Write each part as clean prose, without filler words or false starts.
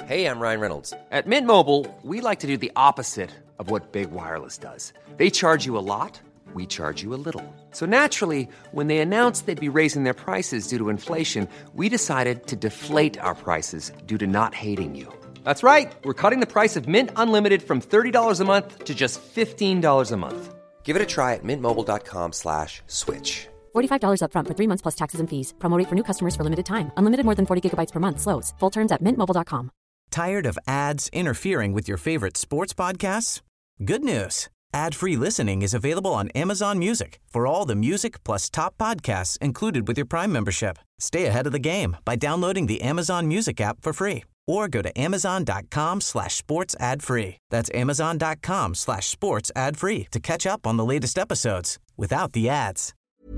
Hey, I'm Ryan Reynolds. At Mint Mobile, we like to do the opposite of what Big Wireless does. They charge you a lot, we charge you a little. So naturally, when they announced they'd be raising their prices due to inflation, we decided to deflate our prices due to not hating you. That's right. We're cutting the price of Mint Unlimited from $30 a month to just $15 a month. Give it a try at mintmobile.com/switch. $45 up front for 3 months plus taxes and fees. Promo rate for new customers for limited time. Unlimited more than 40 gigabytes per month slows. Full terms at mintmobile.com. Tired of ads interfering with your favorite sports podcasts? Good news. Ad-free listening is available on Amazon Music for all the music plus top podcasts included with your Prime membership. Stay ahead of the game by downloading the Amazon Music app for free or go to amazon.com/sports ad free. That's amazon.com/sports ad free to catch up on the latest episodes without the ads.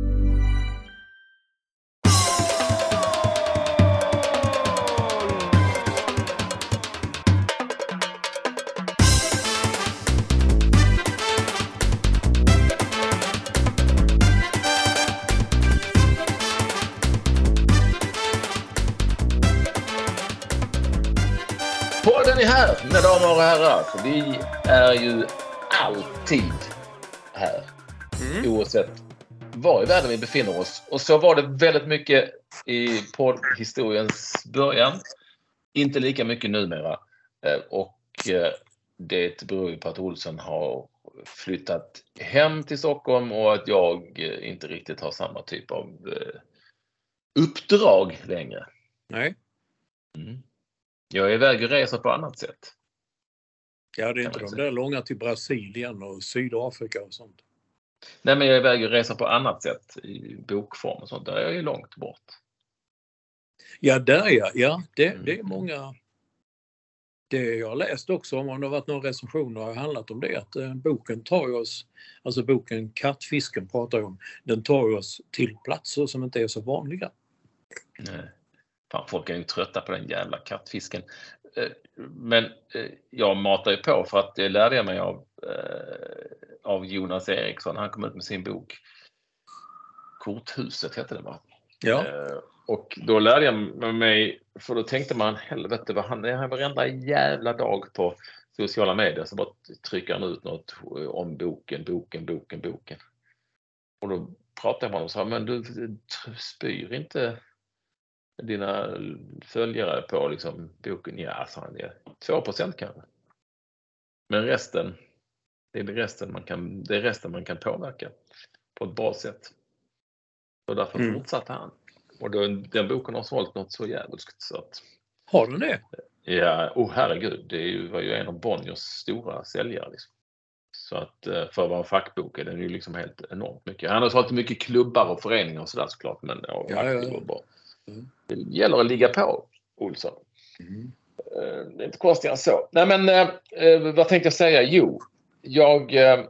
Podden är här, mina damer och herrar. Vi är ju alltid här. Oavsett var i världen vi befinner oss. Och så var det väldigt mycket i poddhistoriens början. Inte lika mycket numera. Och det beror ju på att Olsson har flyttat hem till Stockholm och att jag inte riktigt har samma typ av uppdrag längre. Nej. Jag är iväg och reser på annat sätt. Ja, det är inte de där långa till Brasilien och Sydafrika och sånt. Nej, men jag är iväg och reser på annat sätt i bokform och sånt. Där är jag ju långt bort. Ja, där ja. Det är många. Det jag har läst också om det har varit några recensioner har handlat om det. Att boken tar oss, alltså boken Kattfisken pratar om, den tar oss till platser som inte är så vanliga. Nej. Fan, folk är ju trötta på den jävla kattfisken. Men jag matar ju på för att det lärde jag mig av Jonas Eriksson. Han kom ut med sin bok Korthuset heter det va? Ja. Och då lärde jag mig, för då tänkte man helvete vad han är varenda jävla dag på sociala medier så bara trycker han ut något om boken. Och då pratade jag med honom och sa, men du spyr inte dina följare på liksom boken? Ja, sa han, 2% kanske. Men resten, det är resten man kan påverka på ett bra sätt. Och därför fortsatte han. Och då, den boken har sålt något så jävligt så att... Har den det? Ja, herregud. Det var ju en av Bonniers stora säljare liksom. Så att för att vara en fackbok är den ju liksom helt enormt mycket. Han har sålt mycket klubbar och föreningar och sådär såklart. Men det var bra. Det gäller att ligga på, Olsson. Det är inte konstigt än så. Nej, men vad tänkte jag säga? Jo, jag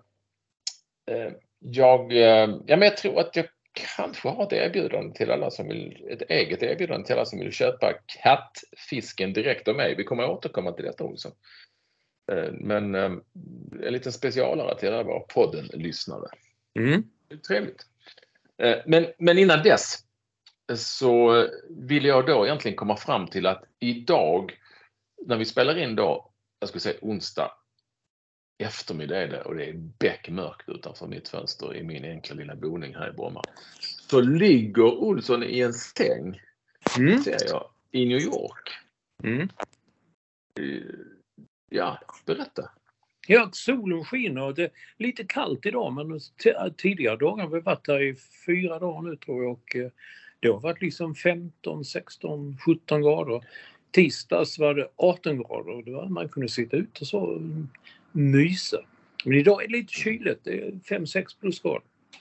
tror att jag kanske har ett erbjudande till alla som vill, ett eget erbjudande till alla som vill köpa kattfisken direkt av mig. Vi kommer att återkomma till detta, Olsson. Men en liten specialare till alla våra podden-lyssnare. Det är trevligt. Men innan dess så vill jag då egentligen komma fram till att idag när vi spelar in då, jag skulle säga onsdag eftermiddag är det och det är bäckmörkt utanför mitt fönster i min enkla lilla boning här i Bromma. Så ligger Olsson i en säng ser jag i New York. Ja, berätta. Ja, solen skiner och det är lite kallt idag men tidigare dagar har vi varit här i 4 dagar nu tror jag och det har varit liksom 15, 16, 17 grader. Tisdags var det 18 grader och det var, man kunde sitta ute och så mysa. Men idag är det lite kyligt, det är 5-6 plusgrader.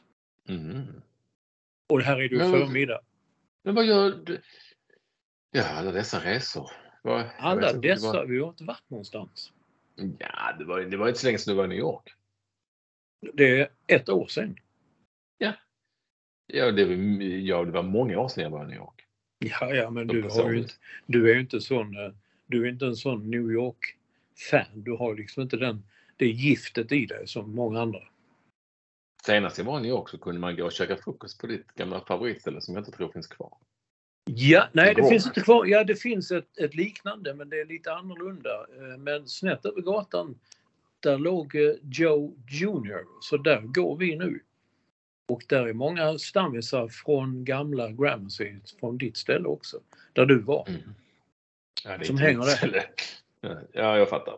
Och här är det förmiddag. Men vad gör du? Ja, alla dessa resor. Alla dessa, vi har inte varit någonstans. Ja, det var inte så länge sedan du var i New York. Det är 1 år sedan. Ja, det var många år sedan jag var i New York. Ja, men du är ju inte sån, du är inte en sån New York-fan. Du har liksom inte det giftet i dig som många andra. Senast jag var i New York så kunde man gå och käka frukost på ditt gamla favoritställe som jag inte tror finns kvar. Ja, nej det finns inte kvar. Ja, det finns ett liknande men det är lite annorlunda. Men snett över gatan där låg Joe Junior. Så där går vi nu. Och där är många stammisar från gamla Gramercy från ditt ställe också. Där du var. Mm. Ja, det som hänger där. Ja, jag fattar.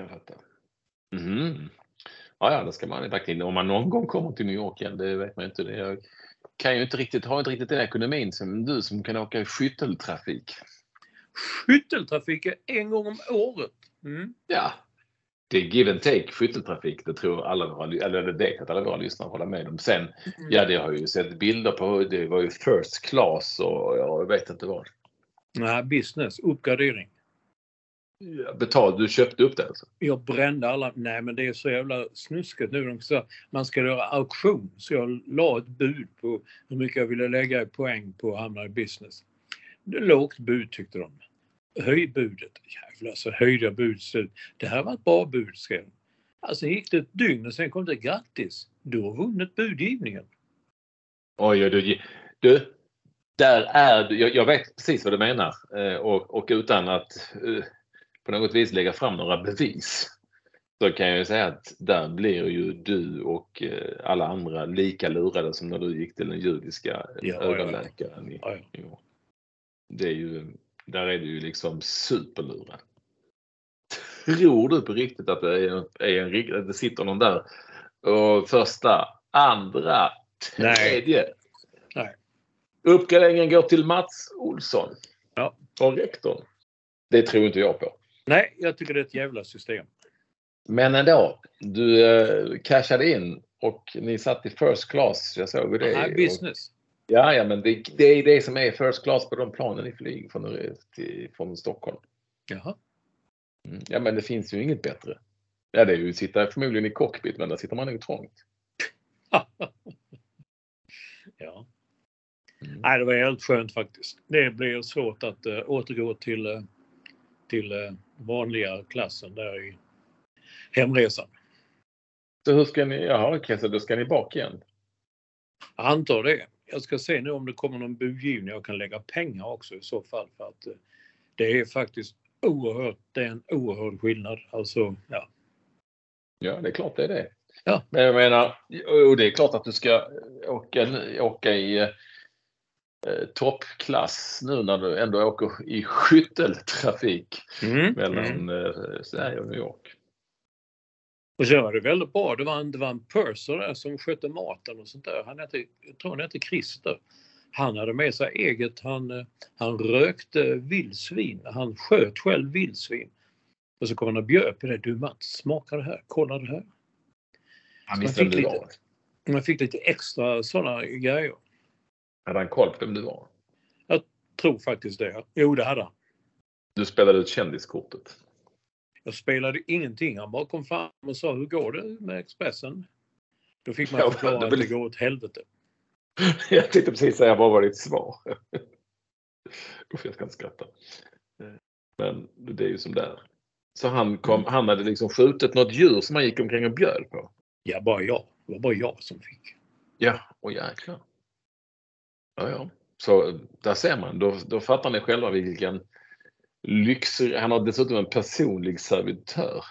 Mm. Ja, det ska man verkligen. Om man någon gång kommer till New York igen, det vet man inte. Jag kan ju inte riktigt, har inte riktigt den ekonomin som du som kan åka i skytteltrafik. Skytteltrafik är en gång om året. Mm. Ja, det är give and take skytteltrafik. Det tror alla eller det vet att alla våra lyssnare håller med om. Sen, ja det har ju sett bilder på, det var ju first class och jag vet inte vad. Nej, business, uppgradering. Betalt, du köpte upp det alltså? Jag brände alla, nej men det är så jävla snusket nu. Man ska göra auktion. Så jag la ett bud på hur mycket jag ville lägga i poäng på att hamna i business. Det lågt bud tyckte de. Höj budet. Jävlar så höjde jag budet. Det här var ett bra bud skrev. Alltså gick det ett dygn och sen kom det grattis. Du har vunnit budgivningen. Oj, du där är du, jag vet precis vad du menar och utan att på något vis lägga fram några bevis så kan jag ju säga att där blir ju du och alla andra lika lurade som när du gick till den judiska ögonläkaren i år. Det är ju, där är du ju liksom superlurad. Tror du på riktigt att det sitter någon där och första, andra, tredje? Nej. Uppgraderingen går till Mats Olsson. Ja. Och rektorn. Det tror inte jag på. Nej, jag tycker det är ett jävla system. Men ändå, du cashade in och ni satt i first class. Jag såg det. Nej, business. Ja, men det är det som är first class på de planen i flyg från Stockholm. Jaha. Ja, men det finns ju inget bättre. Ja, det är ju att sitta förmodligen i cockpit, men där sitter man nog trångt. Ja. Nej, det var helt skönt faktiskt. Det blir svårt att återgå till vanliga klassen där i hemresan. Så hur ska ni, då ska ni bak igen? Jag antar det. Jag ska se nu om det kommer någon budgivning. Jag kan lägga pengar också i så fall. För att det är faktiskt en oerhörd skillnad. Alltså, ja. Ja, det är klart det är det. Ja. Men jag menar, och det är klart att du ska åka i toppklass nu när du ändå åker i skytteltrafik mellan Sverige och New York. Och så var det väldigt bra. Det var en purser där som skötte maten och sånt där. Jag tror han hette Christer. Han hade med sig eget. Han rökte vildsvin. Han sköt själv vildsvin. Och så kom han och bjöd på det. Du Mats, smaka det här. Kolla det här. Man fick lite extra sådana grejer. Hade han koll på vem du var? Jag tror faktiskt det. Jo, det hade han. Du spelade ut kändiskortet? Jag spelade ingenting. Han bara kom fram och sa, hur går det med Expressen? Då fick man förklara att det går åt helvete. Jag tänkte precis säga, vad var ditt svar? Jag ska inte skratta. Men det är ju som där. Så han hade liksom skjutit något djur som han gick omkring och bjöd på? Ja, bara jag. Det var bara jag som fick. Ja, och jäklar. Ja. Så där ser man. Då fattar ni själva vilken lyx. Han har dessutom en personlig servitör.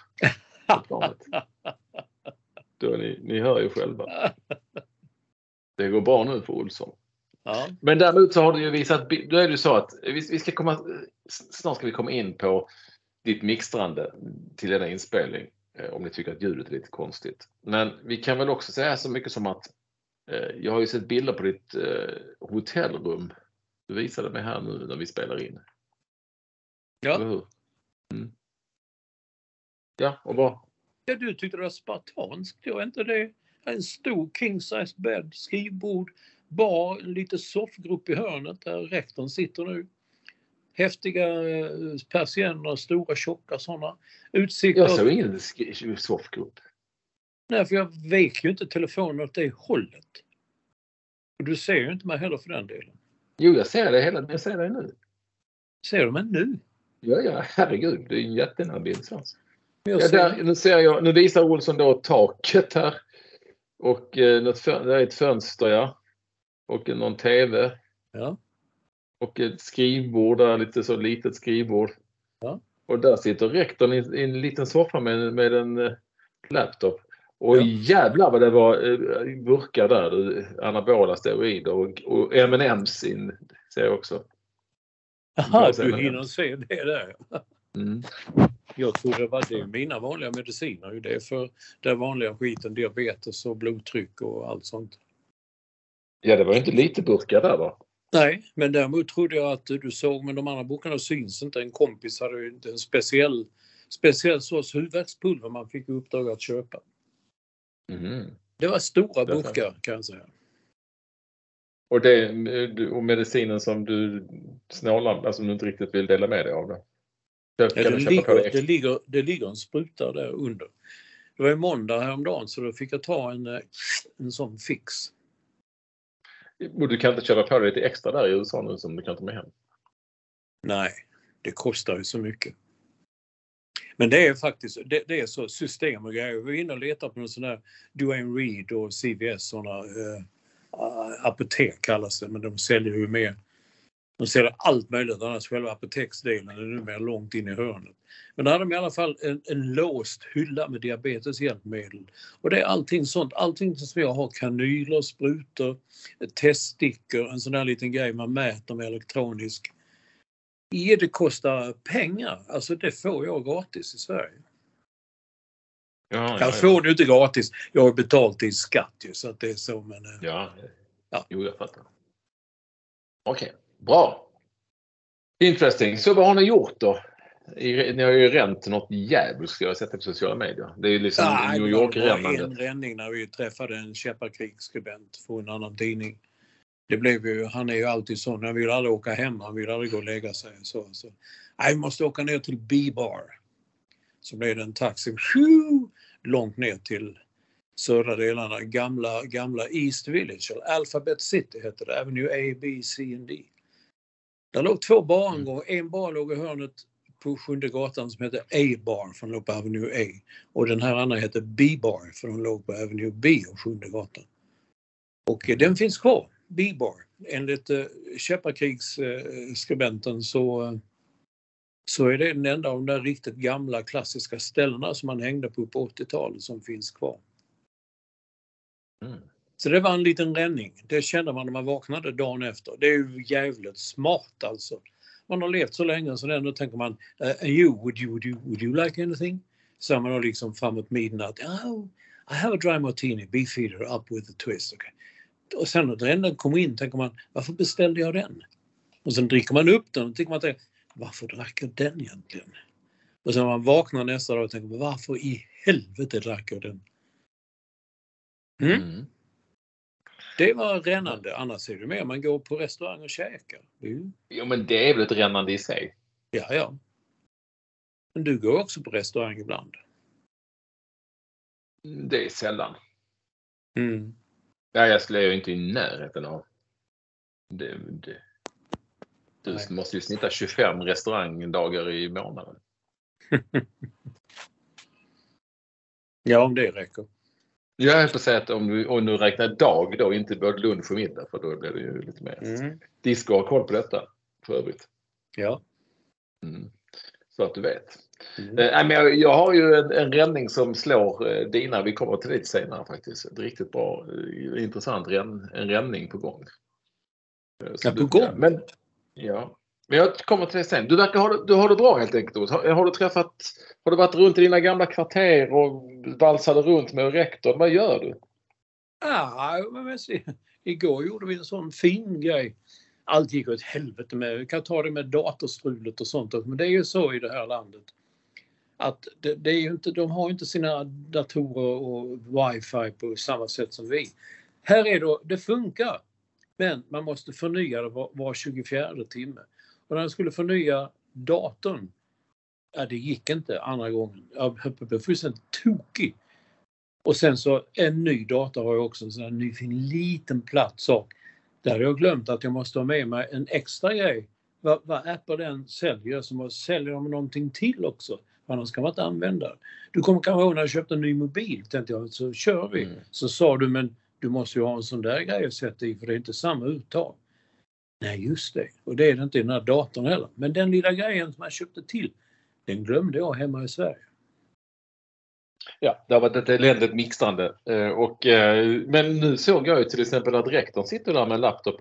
Då ni hör ju själva. Det går bra nu för Olsson. Ja. Men däremot så har du ju visat, då är det så att snart ska vi komma in på ditt mixtrande till denna inspelning. Om ni tycker att ljudet är lite konstigt. Men vi kan väl också säga så mycket som att jag har ju sett bilder på ditt hotellrum. Du visade mig här nu när vi spelar in. Ja. Eller hur? Ja, och vad? Ja, du tyckte det var spartanskt. Jag vet inte det. En stor king size bädd, skrivbord, bar, lite soffgrupp i hörnet där rektorn sitter nu. Häftiga persienner, stora tjocka sådana. Utsikter. Jag såg ingen soffgrupp. Nej, för jag vek ju inte telefonen åt det hållet. Och du ser ju inte mig heller för den delen. Jo, jag ser det jag ser det nu. Ser du mig nu? Ja, herregud. Det är en jättenära bild. Nu visar Olsson då taket här. Och det är ett fönster, ja. Och någon tv. Ja. Och ett skrivbord där, lite så litet skrivbord. Ja. Och där sitter rektorn i en liten soffa med en laptop. Och jävlar vad det var burkar där. Anabola steroider och M&M's in, ser jag också. Jaha, du hinner se det där. Mm. Jag tror det var mina vanliga mediciner. Det är för det vanliga skiten, diabetes och blodtryck och allt sånt. Ja, det var ju inte lite burkar där va? Nej, men däremot trodde jag att du såg, men de andra burkarna syns inte. En kompis hade ju en speciell sorts huvudvärkspulver man fick uppdrag att köpa. Mm. Det var stora burkar kan jag säga. Och medicinen som du snålar, alltså du inte riktigt vill dela med dig av det? Det ligger en spruta där under. Det var ju måndag häromdagen så då fick jag ta en sån fix. Och du kan inte köpa på dig lite extra där i USA nu som du kan ta med hem? Nej, det kostar ju så mycket. Men det är faktiskt, det är så system och grejer. Vi var inne och letade på någon sån där Duane Reed och CVS, sådana apotek kallas det, men de säljer ju mer. De säljer allt möjligt, annars själva apoteksdelen är nu mer långt in i hörnet. Men där hade de i alla fall en låst hylla med diabeteshjälpmedel. Och det är allting sånt, allting som jag har, kanyler, sprutor, teststickor, en sån där liten grej man mäter med elektronisk. Det kostar pengar, alltså det får jag gratis i Sverige. Jag får det inte gratis, jag har betalt i skatt ju, så att det är så. Men, Jo, jag fattar. Okej. Bra. Interesting. Så vad har ni gjort då? Ni har ju ränt något jävligt, ska jag sätta på sociala medier. Det är ju liksom New York-rännande. Det var en ränning när vi träffade en käpparkrigsskribent för en annan tidning. Det blev ju, han är ju alltid sån, han vill aldrig åka hem, han vill aldrig gå och lägga sig. Så. Jag måste åka ner till B-bar. Så blev det en taxi långt ner till södra delarna, gamla East Village, eller Alphabet City heter det, Avenue A, B, C och D. Där låg 2 barangångar, en bar låg i hörnet på 7:e gatan som heter A-bar, för den låg på Avenue A. Och den här andra heter B-bar, för den låg på Avenue B och 7:e gatan. Och den finns kvar, B-bar. Enligt käpparkrigsskribenten så är det den enda av de där riktigt gamla klassiska ställena som man hängde på 80-talet som finns kvar. Så det var en liten ränning. Det kände man när man vaknade dagen efter. Det är ju jävligt smart alltså. Man har levt så länge så då tänker man would you like anything? Så man har liksom framåt midnatt. Oh, I have a dry martini, beefeater up with a twist. Okay. Och sen när den kommer in tänker man, varför beställde jag den? Och sen dricker man upp den och tänker man, varför drack jag den egentligen? Och sen när man vaknar nästa dag och tänker, varför i helvete drack jag den? Det var rännande, annars är det mer man går på restaurang och käkar. Jo, men det är väl ett rännande i sig. Ja. Men du går också på restaurang ibland. Det är sällan. Ja, jag skulle ju inte i närheten av. Du måste ju snitta 25 restaurangdagar i månaden. Ja, om det räcker. Jag höll på att säga att om du räknar dag då, inte både lunch och middag, för då blir det ju lite mer. Disco har koll på detta för övrigt. Ja. Så att du vet. Men jag har ju en räddning som slår dina. Vi kommer till det senare faktiskt. Ett riktigt bra, intressant en räddning på gång. På gång? Men jag kommer till det sen. Du har det bra helt enkelt. Har du varit runt i dina gamla kvarter och valsade runt med rektorn? Vad gör du? Igår gjorde vi en sån fin grej. Allt gick åt helvete med. Vi kan ta det med datorstrulet och sånt. Men det är ju så i det här landet. Att det är ju inte, de har inte sina datorer och wifi på samma sätt som vi. Här är det funkar. Men man måste förnya det var 24 timme. Och när jag skulle förnya datorn, det gick inte andra gången. Jag blev fullständigt tokig. Och sen så en ny dator har jag också, en sån här ny fin liten platt sak. Där har jag glömt att jag måste ha med mig en extra grej. Vad Apple den säljer, så säljer de någonting till också. Annars kan man inte använda. Du kommer kanske ihåg när jag köpte en ny mobil, tänkte jag, så kör vi. Så sa du, men du måste ju ha en sån där grej att sätta i, för det är inte samma uttag. Nej, just det. Och det är det inte i den här datorn heller. Men den lilla grejen som jag köpte till, den glömde jag hemma i Sverige. Ja, det har varit ett eländigt mixtrande. Men nu såg jag ju till exempel att rektorn sitter där med en laptop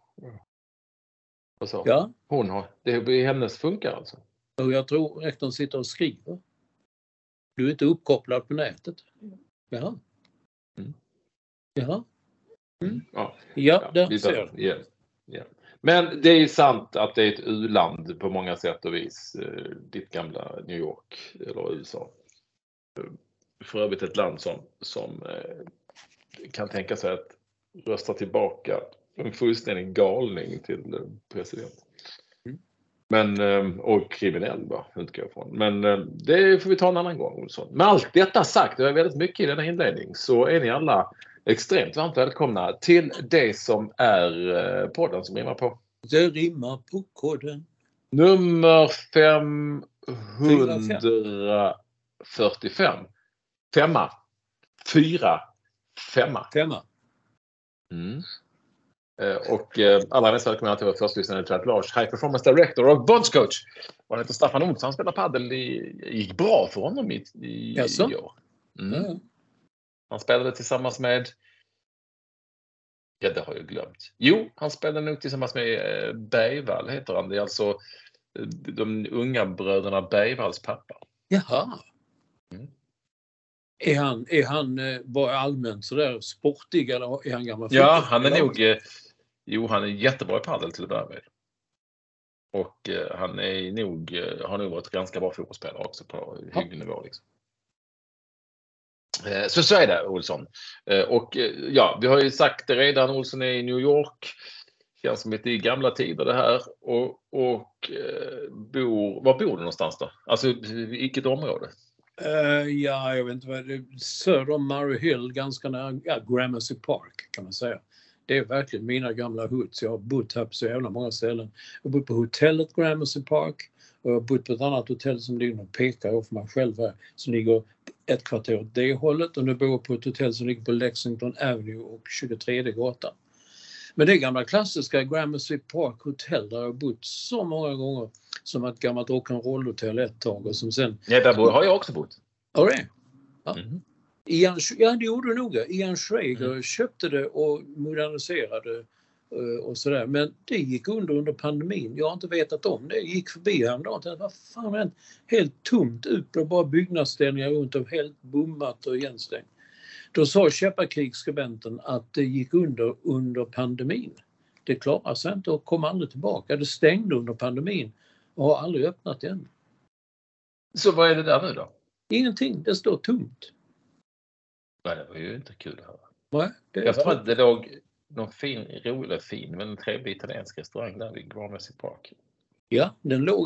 och så. Ja. Hon har. Det är hennes funkar alltså. Och jag tror rektorn sitter och skriver. Du är inte uppkopplad på nätet. Jaha. Mm. Jaha. Mm. Ja, där ser du. Yeah. Men det är sant att det är ett u-land på många sätt och vis. Ditt gamla New York eller USA. För övrigt ett land som kan tänka sig att rösta tillbaka en fullständig galning till president. Men, och kriminell utgår jag från. Men det får vi ta en annan gång, Olsson. Med allt detta sagt, det är väldigt mycket i denna inledning, så är ni alla extremt varmt välkomna till det som är podden som rimmar på. Det rimmar på koden. Nummer 545. Femma. Mm. Och alla mest välkomna till vår första lyssnare till Lars, High Performance Director och bondscoach. Och han heter Staffan Olsson. Han spelar paddel. Gick bra för honom i år. Mm. Han spelade tillsammans med... Ja, det har jag glömt. Jo, han spelade nog tillsammans med Bergvall, heter han. Det är alltså de unga bröderna Bergvalls pappa. Jaha. Mm. Är han bara allmänt sådär sportig eller är han gammal? Ja, han är nog... han är jättebra i paddel till att börja med. Och han är har nog varit ganska bra fotbollsspelare också på hygglig nivå. Liksom. Så är det, Olsson. Och ja, vi har ju sagt det redan, Olsson är i New York. Känns som lite i gamla tider det här. Var bor du någonstans då? Alltså i vilket område? Jag vet inte vad det är. Söder om Murray Hill, ganska nära Gramercy Park kan man säga. Det är verkligen mina gamla hoods. Jag har bott här på så jävla många ställen. Jag har bott på hotellet Gramercy Park. Och jag har bott på ett annat hotell som ligger och pekar för mig själv här. Som ligger ett kvarter åt det hållet. Och nu bor jag på ett hotell som ligger på Lexington Avenue och 23 gatan. Men det gamla klassiska Gramercy Park Hotel där jag har bott så många gånger. Som ett gammalt rock'n'roll-hotell ett tag. Och som sen... Ja, där har jag också bott. Ja, det? Ja. Mm. Det gjorde du nog. Ian Schrager köpte det och moderniserade och sådär. Men det gick under pandemin. Jag har inte vetat om det. Jag gick förbi häromdagen. Vad fan är det? Helt tomt ut och bara byggnadsställningar runt om. Helt bommat och igenstängt. Då sa Käpparkrigsskribenten att det gick under pandemin. Det klarar sig inte och kom aldrig tillbaka. Det stängde under pandemin och har aldrig öppnat igen. Så vad är det där nu då? Ingenting. Det står tomt. Nej, det var ju inte kul att höra. Nej, jag tror att det låg någon rolig men en trevlig italiensk restaurang där vid Gramercy Park. Ja, den låg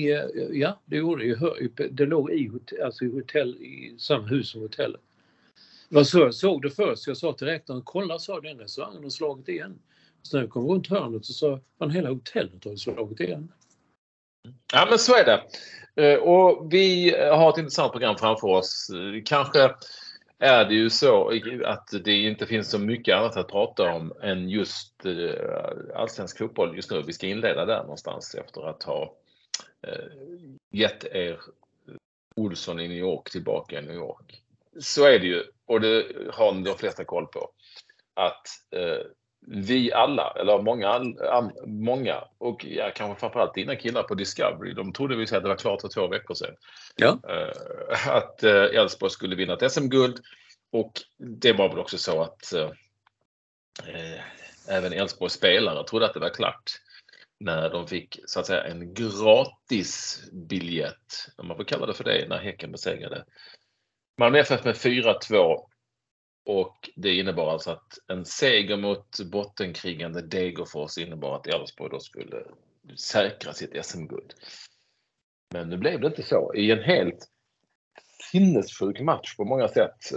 det låg i hotell i samma hus som hotellet. Jag såg det först, jag sa till rektorn, kolla, sa den restaurangen har slagit igen. Så när jag kom runt hörnet så sa man hela hotellet har slagit igen. Ja, men så är det. Och vi har ett intressant program framför oss. Kanske är det ju så att det inte finns så mycket annat att prata om än just allsvensk fotboll just nu. Vi ska inleda där någonstans efter att ha gett er Olsson i New York tillbaka i New York. Så är det ju, och det har de flesta koll på, att vi alla, eller många och kanske framförallt dina killar på Discovery, de trodde vi att det var klart för 2 veckor sedan. Ja. Att Elfsborg skulle vinna ett SM-guld, och det var väl också så att även Elfsborgs spelare trodde att det var klart när de fick så att säga en gratis biljett, om man får kalla det för det, när Häcken besegrade Malmö FF med 4-2. Och det innebar alltså att en seger mot bottenkrigande Degerfors innebar att Elfsborg då skulle säkra sitt SM-guld. Men nu blev det inte så. I en helt sinnessjuk match på många sätt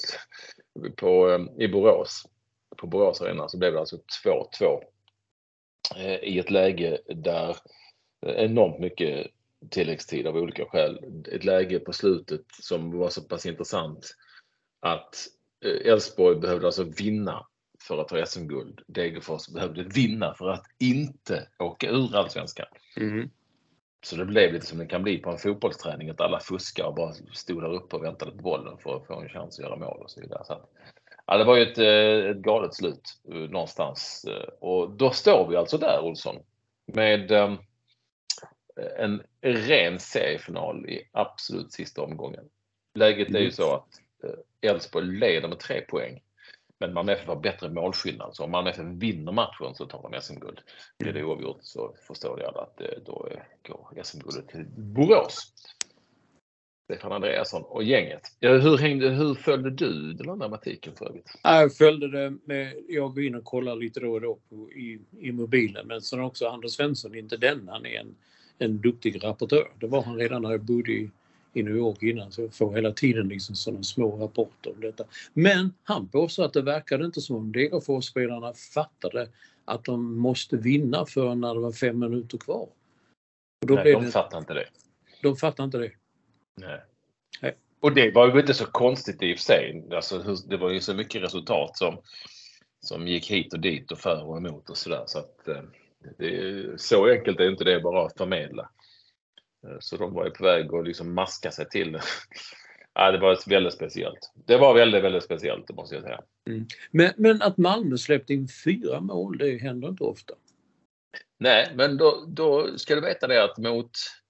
i Borås. På Borås Arena så blev det alltså 2-2. I ett läge där enormt mycket tilläggstid av olika skäl. Ett läge på slutet som var så pass intressant att Elfsborg behövde alltså vinna för att ta SM-guld. Degerfors behövde vinna för att inte åka ur Allsvenskan. Så det blev lite som det kan bli på en fotbollsträning, att alla fuskar och bara stod där uppe och väntade på bollen för att få en chans att göra mål och så vidare. Så att, ja, det var ju ett galet slut någonstans. Och då står vi alltså där, Olsson, med en ren seriefinal i absolut sista omgången. Läget är ju så att Elfsborg leder med 3 poäng. Men Malmö FF har bättre målskillnad. Så om Malmö FF vinner matchen så tar de SM-guld. Blir det oavgjort så förstår jag att då går SM-guldet till Borås. Stefan Andreasson och gänget. Hur följde du den här dramatiken för övrigt? Jag följde det med, jag går in och kollar lite då och då i mobilen. Men sen också Anders Svensson, inte den, han är en duktig rapportör. Det var han redan när jag bodde i New York innan, så jag får hela tiden liksom sådana små rapporter om detta. Men han påstår att det verkade inte som om Degerfors-spelarna fattade att de måste vinna för när det var 5 minuter kvar. Och då Nej, de fattar inte det. De fattar inte det. Nej. Och det var ju inte så konstigt i och för sig. Alltså, det var ju så mycket resultat som gick hit och dit och för och emot och sådär. Så att så enkelt är inte det bara att förmedla. Så de var ju på väg att liksom maska sig till det. Ja, det var väldigt speciellt. Det var väldigt, väldigt speciellt, det måste jag säga. Men att Malmö släppte in 4 mål, det händer inte ofta. Nej, men då ska du veta det att mot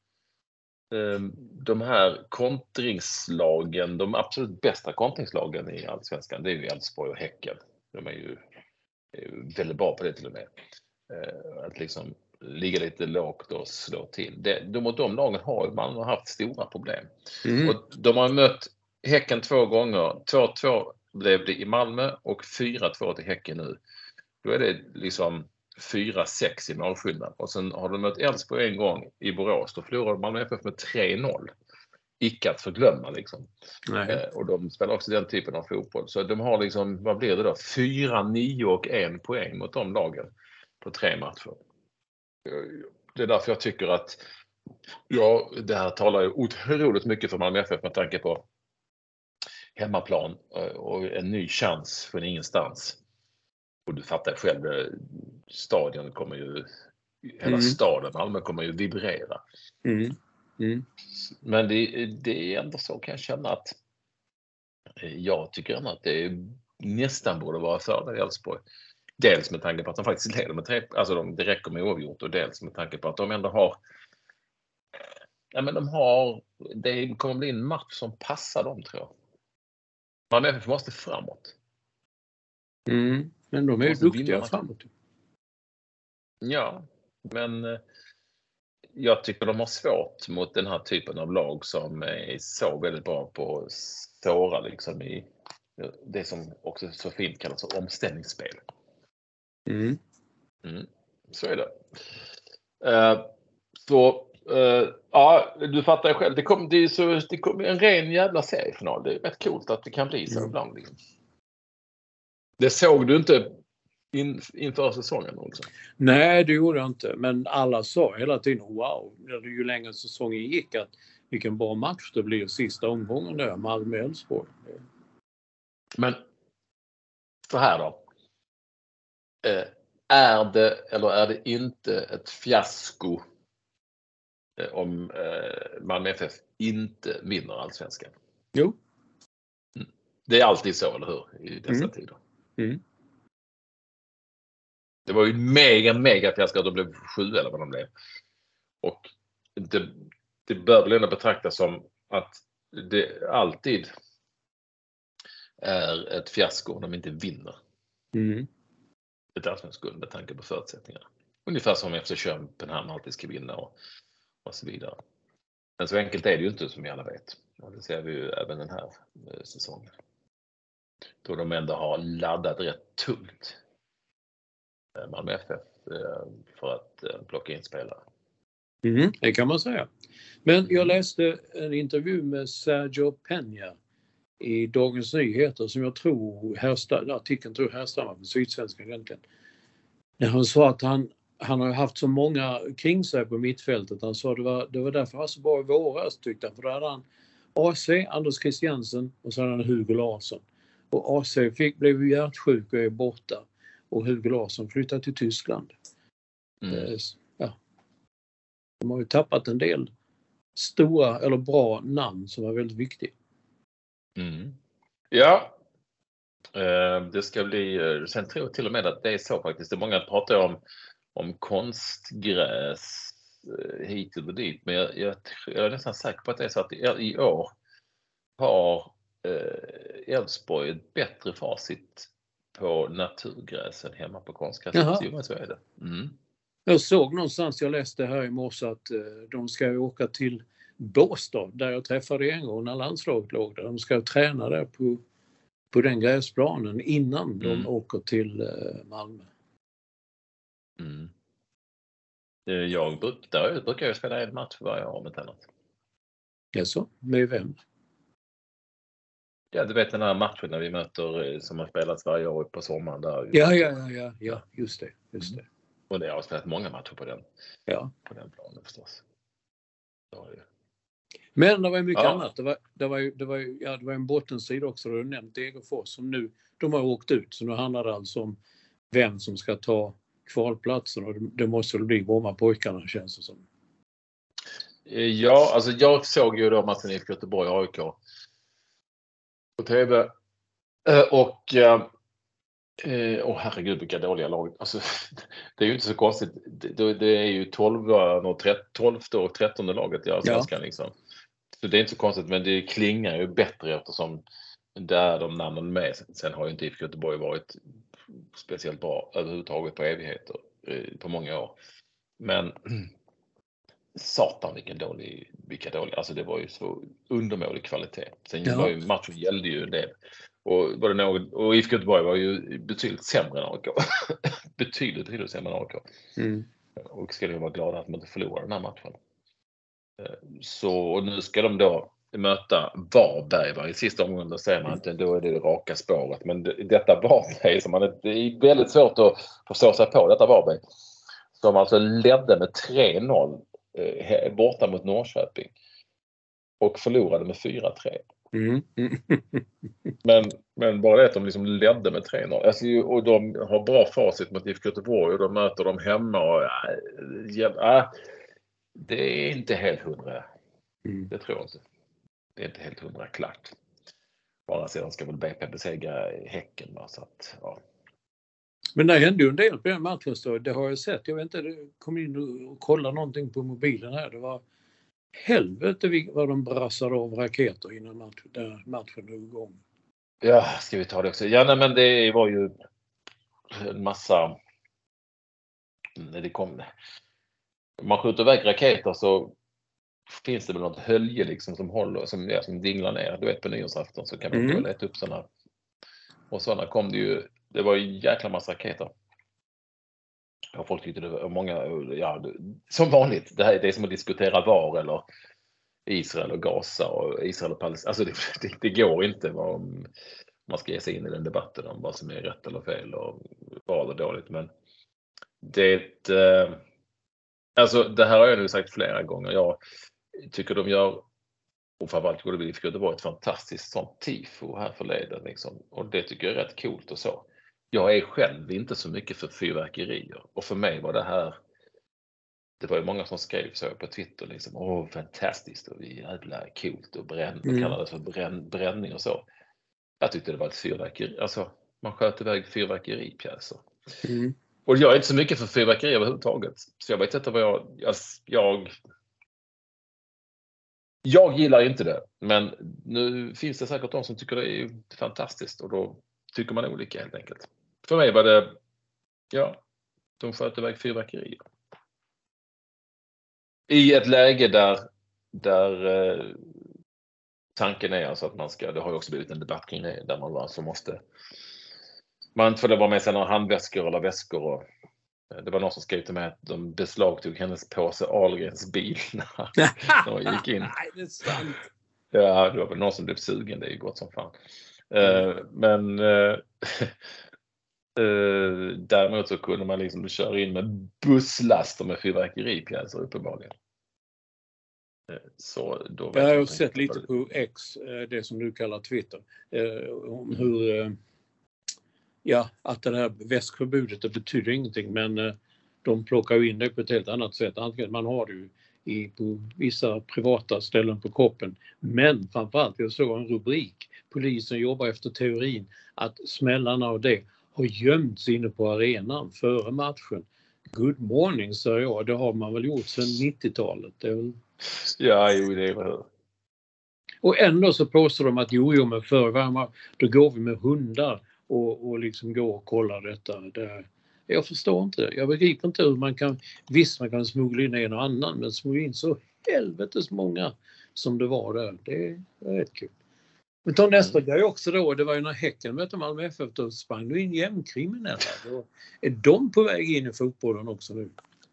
de här kontringslagen, de absolut bästa kontringslagen i Allsvenskan, det är ju Elfsborg och Häcken. De är ju väldigt bra på det till och med. Att liksom ligga lite lågt och slå till. Mot de lagen har man haft stora problem. Och de har mött Häcken 2 gånger. 2-2 blev det i Malmö och 4-2 till Häcken nu. Då är det liksom 4-6 i målskillnad. Och sen har de mött Elfsborg en gång i Borås. Då förlorade Malmö FF med 3-0. Icke att förglömma liksom. Och de spelar också den typen av fotboll. Så de har liksom, vad blir det då? 4-9 och 1 poäng mot de lagen på 3 matcher. Det är därför jag tycker att det här talar ju otroligt mycket för Malmö FF med tanke på hemmaplan och en ny chans från ingenstans. Och du fattar själv, stadion kommer ju, hela staden Malmö kommer ju vibrera. Men det är ändå så, kan jag känna, att jag tycker ändå att det nästan borde vara för Elfsborg. Dels med tanke på att de faktiskt leder med 3, alltså det räcker med oavgjort, och dels med tanke på att de ändå har, det kommer bli en match som passar dem, tror jag. Man måste framåt. Men de är ju duktiga framåt. Ja, men jag tycker de har svårt mot den här typen av lag som är så väldigt bra på att såra liksom i det som också så fint kallas för omställningsspel. Så är det. Ja, du fattar själv. Det kom en ren jävla seriefinal. Det är rätt coolt att det kan bli så ibland. Liksom. Det såg du inte inför säsongen också? Nej, det gjorde jag inte. Men alla sa hela tiden, wow, ju längre säsongen gick, att vilken bra match det blir sista omgången där, Malmö-Elfsborg. Men så här då. Är det eller är det inte ett fiasko om Malmö FF inte vinner Allsvenskan? Jo. Det är alltid så, eller hur? I dessa tider. Det var ju mega fiasko att de blev 7 eller vad de blev. Och det bör väl ändå betraktas som att det alltid är ett fiasko om de inte vinner. Ett allsvenskt med tanke på förutsättningarna. Ungefär som efter Köpenhamn alltid ska vinna och så vidare. Men så enkelt är det ju inte, som vi alla vet. Och det ser vi ju även den här säsongen. Då de ändå har laddat rätt tungt Malmö FF för att plocka in spelare. Det kan man säga. Men jag läste en intervju med Sergio Peña i Dagens Nyheter som jag tror härstammar från Sydsvenskan egentligen. När han sa att han har haft så många kring sig på mittfältet. Han sa det var därför han så bra i våras, tyckte han. För då hade han AC, Anders Christiansen, och så hade han Hugo Larsson. Och AC blev ju hjärtsjuk och är borta. Och Hugo Larsson flyttade till Tyskland. Ja. De har ju tappat en del stora eller bra namn som var väldigt viktiga. Ja. Det ska bli, sen tror jag till och med att det är så faktiskt. Det är många pratar om konstgräs hit och dit, men jag är nästan säker på att det är så att i år har Elfsborg ett bättre facit på naturgräs än hemma på konstgräs. Jo, så är det. Jag såg någonstans, jag läste här i morse att de ska åka till Båstad där jag träffade en gång när landslaget låg där. De ska träna där på den gräsplanen innan de åker till Malmö. Jag brukar spela en match varje år med annat. Jaså, med vem? Ja, du vet den här matchen när vi möter som har spelats varje år på sommaren där. Ja, just det. Och det har spelat många matcher på den. Ja. På den planen förstås. Men det var mycket annat. Det var en bottensida också. Du nämnt Degerfors som nu, de har åkt ut. Så nu handlar det alltså om vem som ska ta kvalplatsen. Och det måste väl bli Brommapojkarna, känns det som. Ja, alltså jag såg ju då matchen i Göteborg AIK på TV. Och herregud vilka dåliga lag. Alltså, det är ju inte så konstigt. Det är ju 12 och 13 laget i Allsvenskan liksom. Så det är inte så konstigt, men det klingar ju bättre eftersom där de namnen med. Sen har ju inte IFK Göteborg varit speciellt bra överhuvudtaget på evigheter på många år. Men satan vilka dåliga. Alltså det var ju så undermålig kvalitet. Sen var ju matchen gällde ju en del. Och IFK Göteborg var ju betydligt sämre än AIK. betydligt sämre än AIK. Och ska ju vara glada att man inte förlorar den här matchen. Så nu ska de då möta Varberg i sista omgången. Då säger man att då är det raka spåret. Men detta Varberg som det är väldigt svårt att förstå sig på. Detta Varberg som alltså ledde med 3-0 borta mot Norrköping. Och förlorade med 4-3. Men bara det att de liksom ledde med 3-0. Alltså, och de har bra facit mot IFK Göteborg och de möter dem hemma. Och, det är inte helt 100. Det tror jag inte. Det är inte helt 100 klart. Bara sedan ska väl BP besegra Häcken. Va? Så att, ja. Men det hände ju en del på den matchen. Det har jag sett. Jag vet inte, det kom in och kollade någonting på mobilen här. Det var helvete vad de brassade av raketer innan matchen drog igång. Ja, ska vi ta det också? Ja, nej, men det var ju en massa... När det kom... Om man skjuter iväg raketer så finns det väl något hölje liksom som håller, som dinglar ner. Du vet, på nyårsafton så kan man då leta upp sådana. Och sådana kom det ju... Det var ju jäkla massa raketer. Och folk tyckte det var många... Ja, som vanligt. Det är som att diskutera VAR eller Israel och Gaza och Israel och Palestina. Alltså det går inte om man ska ge sig in i den debatten om vad som är rätt eller fel och bra eller dåligt. Men alltså det här har jag nu sagt flera gånger. Jag tycker de gör, och framförallt skulle vi det var ett fantastiskt sånt tifo här förleden liksom. Och det tycker jag är rätt coolt och så. Jag är själv inte så mycket för fyrverkerier. Och för mig var det här, det var ju många som skrev så på Twitter liksom, fantastiskt och jävla coolt och kallades för bränning och så. Jag tyckte det var ett fyrverkeri, alltså man sköt iväg fyrverkeripjäser. Och jag är inte så mycket för fyrverkeri överhuvudtaget. Så jag vet inte vad jag gillar inte det. Men nu finns det säkert de som tycker det är fantastiskt och då tycker man olika helt enkelt. För mig var det, de sköt iväg fyrverkerier. I ett läge där tanken är alltså att man ska, det har ju också blivit en debatt kring det, där man alltså måste, man får vara med sig några handväskor eller väskor och det var någon som skrev till mig att de beslagtog hennes påse Ahlgrens bil när de gick in. Nej, det är sant. Ja, det var väl någon som blev sugen, det är ju gott som fan. Men däremot så kunde man liksom köra in med busslaster med fyrverkeripjäser uppenbarligen. Så då jag har sett lite på X, det som du kallar Twitter, om hur att det här väskförbudet det betyder ingenting, men de plockar ju in det på ett helt annat sätt. Man har det ju på vissa privata ställen på kroppen, men framförallt jag såg en rubrik: polisen jobbar efter teorin att smällarna av det har gömts inne på arenan före matchen. Good morning, sa jag. Det har man väl gjort sedan 90-talet. Det är väl... Ja, jo, det är väl. Och ändå så påstår de att men förr då går vi med hundar och liksom går och kollar detta. Jag förstår inte. Jag begriper inte hur man kan smuggla in en och annan, men smuggla in så helvetes många som det var där. Det är rätt kul. Men ta nästa grej också då, det var ju när Häcken mötte Malmö FF, då sprang du in jämnkriminella. Är de på väg in i fotbollen också nu?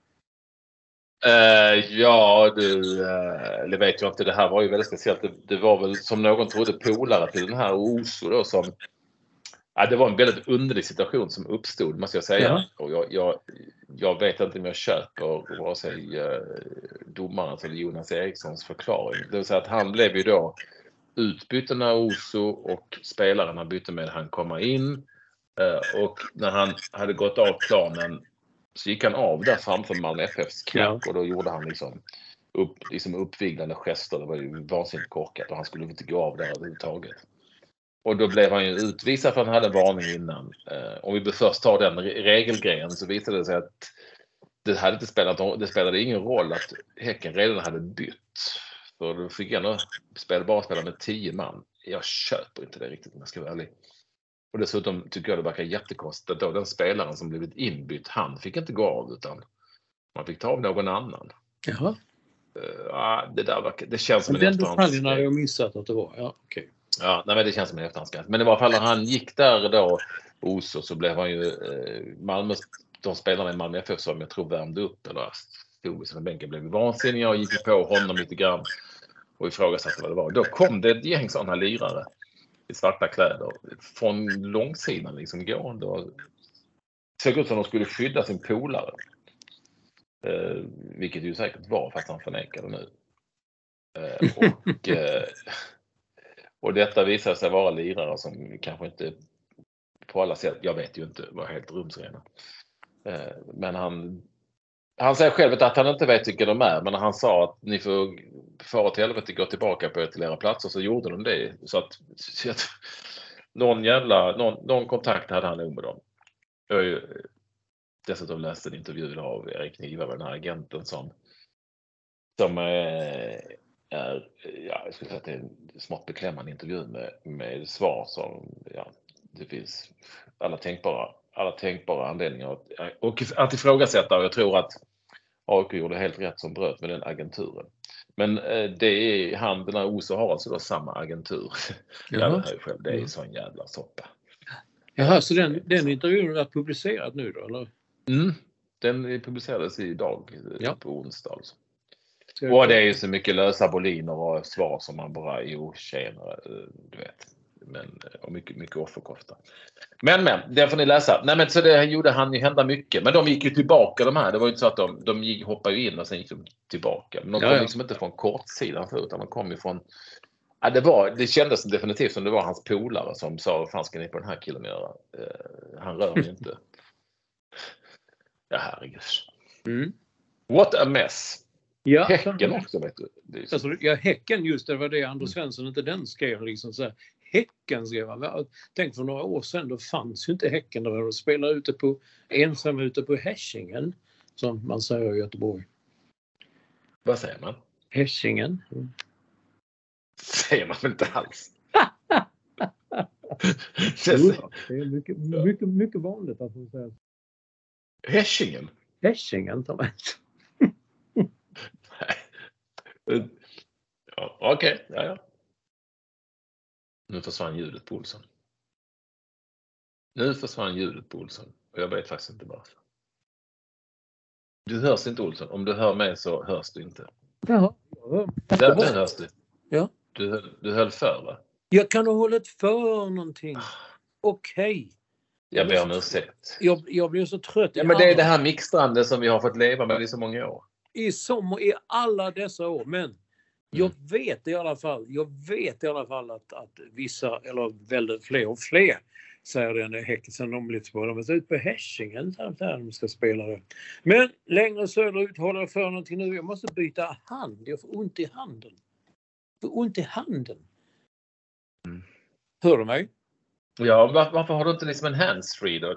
Det vet jag inte. Det här var ju väldigt speciellt. Det var väl som någon trodde polare till den här Oso då som... det var en väldigt underlig situation som uppstod, måste jag säga. Och jag vet inte om jag köper vare sig domarens eller Jonas Erikssons förklaring. Det vill säga att han blev ju då utbytt när Oso och spelarna bytte med han komma in. Och när han hade gått av planen så gick han av där framför Malmö FFs klack och då gjorde han liksom uppviglande gester. Det var ju vansinnigt korkat och han skulle inte gå av där överhuvudtaget. Och då blev han ju utvisad för att han hade varning innan. Om vi först tar den regelgrejen så visade det sig att det spelade ingen roll att Häcken redan hade bytt. Så då fick jag bara spela med 10 man. Jag köper inte det riktigt om jag ska vara ärlig. Och dessutom tycker jag det verkar jättekonstigt då den spelaren som blivit inbytt, han fick inte gå av utan man fick ta av någon annan. Jaha. Det känns som en efterhandsgrej. Den detaljen hade jag missat att det var. Ja, okej. Ja, nej, men det känns som en efterhandsgrej. Men i alla fall när han gick där då Oso så blev han ju de spelarna i Malmö FF som jag tror värmde upp eller stod vid sin bänken blev vansinniga och gick på honom lite grann och ifrågasatte vad det var. Då kom det ett gäng sådana lirare i svarta kläder från långsidan liksom gående och såg ut som de skulle skydda sin polare. Vilket ju säkert var fast han förnekade nu. Och detta visade sig vara lirare som kanske inte på alla sätt, jag vet ju inte, var helt rumsrena. Men han säger själv att han inte vet vilka de är, men han sa att ni får fara till helvete gå tillbaka på till era platser, så gjorde de det. Så att någon kontakt hade han nog med dem. Jag har ju dessutom läst en intervju av Erik Niva, den här agenten som jag skulle säga att det är en smått beklämmande intervju med svar som det finns alla tänkbara anledningar att ifrågasätta, och jag tror att AIK gjorde helt rätt som bröt med den agenturen. Men det är han, den här Oso har alltså då samma agentur. Det är ju sån jävla soppa. Jaha, så den intervjun är publicerad nu då, eller? Den publicerades idag på onsdag alltså. Och det är ju så mycket lösa boliner och svar som man bara tjänar, du vet. Och mycket offerkofta. Men det får ni läsa. Nej, men så det gjorde han ju hända mycket. Men de gick ju tillbaka de här. Det var ju inte så att de hoppade ju in och sen gick de tillbaka. Men de kom liksom inte från kortsidan förut, utan de kom ju från... det kändes definitivt som det var hans polare som sa, vad fan ska ni på den här killen göra? Han rör ju inte. Ja, herregud. What a mess. Ja, Häcken också, vet du. Häcken, just det var det Anders Svensson inte den skrev liksom så här. Häcken skrev. Tänk för några år sedan, då fanns ju inte Häcken där de spelade ensam ute på Häschingen, som man säger i Göteborg. Vad säger man? Häschingen. Säger man väl inte alls. Det är mycket vanligt att man säger. Häschingen? Häschingen, tar man. Ja, okej. Ja. Nu försvann ljudet på Olsson. Och jag vet faktiskt inte varför. Du hörs inte, Olsson. Om du hör mig så hörs du inte. Jaha. Där hörs du. Ja. Du höll för, va? Jag kan ha hållit för någonting. Okej. Jag ber om ursäkt. Jag blir så trött. Ja, men det är det här mixtrande som vi har fått leva med i så många år. I alla dessa år. Men Jag vet i alla fall att vissa, eller väldigt fler och fler, säger det när Häcken de blir på. De är ut på Häschingen där de ska spela det. Men längre söderut håller jag för någonting nu. Jag måste byta hand. Jag får ont i handen. Hör du mig? Ja, varför har du inte liksom en handsfree då?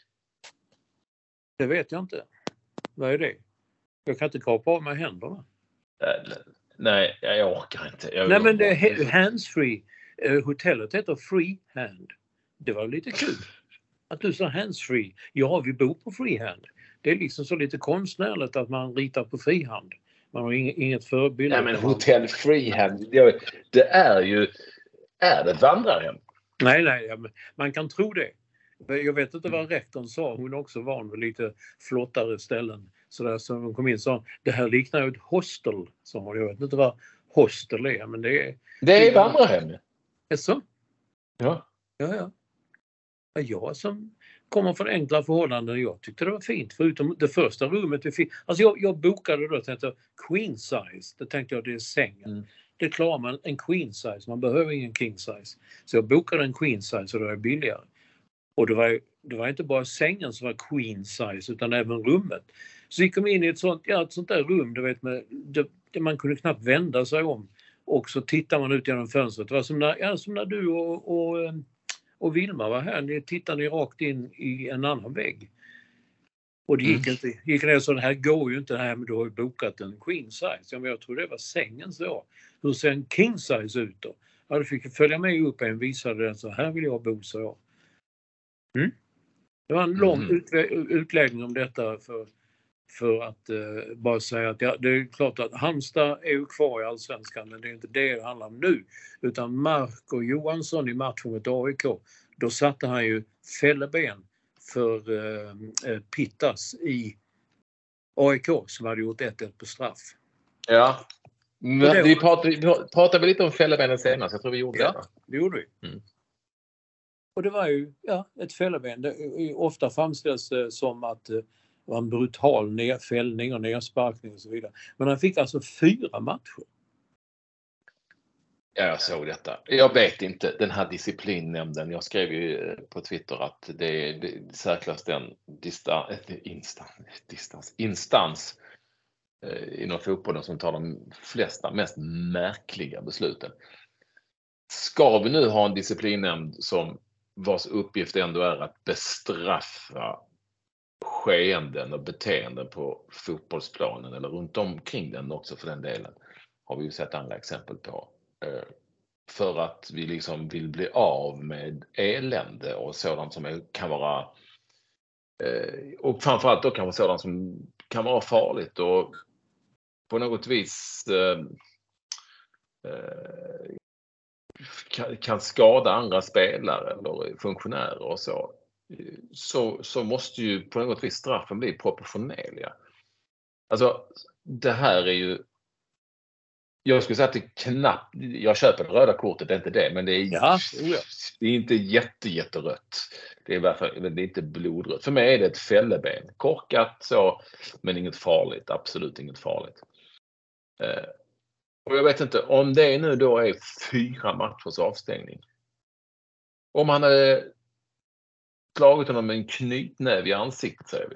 Det vet jag inte. Vad är det? Jag kan inte kapa av mig händerna. Nej, jag orkar inte. Nej, men det är handsfree. Hotellet heter Freehand. Det var lite kul att du sa handsfree. Ja, vi bor på freehand. Det är liksom så lite konstnärligt att man ritar på frihand. Man har inget förebild. Nej, men hotell freehand, det är ju... Är det vandrarhem? Nej, man kan tro det. Jag vet inte vad rektorn sa. Hon är också van vid lite flottare ställen. Så där som hon kom in sa, det här liknar ju ett hostel. Så jag vet inte vad hostel är, men det är vandrarhem. Är så? Ja. Jag som kommer från enkla förhållanden, jag tyckte det var fint. Förutom det första rummet vi fick. Alltså jag bokade då, tänkte queen size. Det tänkte jag, det är sängen. Det klarar man en queen size. Man behöver ingen king size. Så jag bokade en queen size och det var billigare. Och det var inte bara sängen som var queen size utan även rummet. Så vi kom in i ett sånt där rum, du vet, man kunde knappt vända sig om. Och så tittar man ut genom fönstret. Det var som när du och Vilma var här. Ni tittade rakt in i en annan vägg. Och det gick ner så, det här går ju inte här, men du har ju bokat en queen size. Ja, men jag tror det var sängen så. Hur ser en king size ut då? Ja, du fick följa med upp en, visade den så här vill jag bo, så jag. Det var en lång utläggning om detta för att bara säga att det är klart att Halmstad är ju kvar i Allsvenskan, men det är inte det handlar om nu. Utan Marco Johansson i matchen mot AIK, då satte han ju fälleben för Pittas i AIK som hade gjort 1-1 på straff. Ja, men vi pratade lite om fällebenen senast, jag tror vi gjorde det. Ja, det gjorde vi. Och det var ju ett fälleben. Det ofta framställs som att det var en brutal fällning och nedsparkning och så vidare. Men han fick alltså 4 matcher. Ja, jag såg detta. Jag vet inte, den här disciplinnämnden, jag skrev ju på Twitter att det är säkrast den instans inom fotbollen som tar de flesta, mest märkliga besluten. Ska vi nu ha en disciplinnämnd som vars uppgift ändå är att bestraffa skeenden och beteenden på fotbollsplanen eller runt omkring den också för den delen, har vi ju sett andra exempel på. För att vi liksom vill bli av med elände och sådant som kan vara och framförallt då kan vara sådant som kan vara farligt och på något vis kan skada andra spelare eller funktionärer och så måste ju på något vis straffen bli proportionerliga. Alltså det här är ju, jag skulle säga att det knappt, jag köper det röda kortet, det är inte det, men det är, det är inte jätterött. Det är i alla fall, det är inte blodrött. För mig är det ett fälleben, korkat så, men inget farligt, absolut inget farligt. Och jag vet inte, om det nu då är 4 matchers avstängning. Om han hade slagit honom med en knytnäv i ansiktet, säger vi.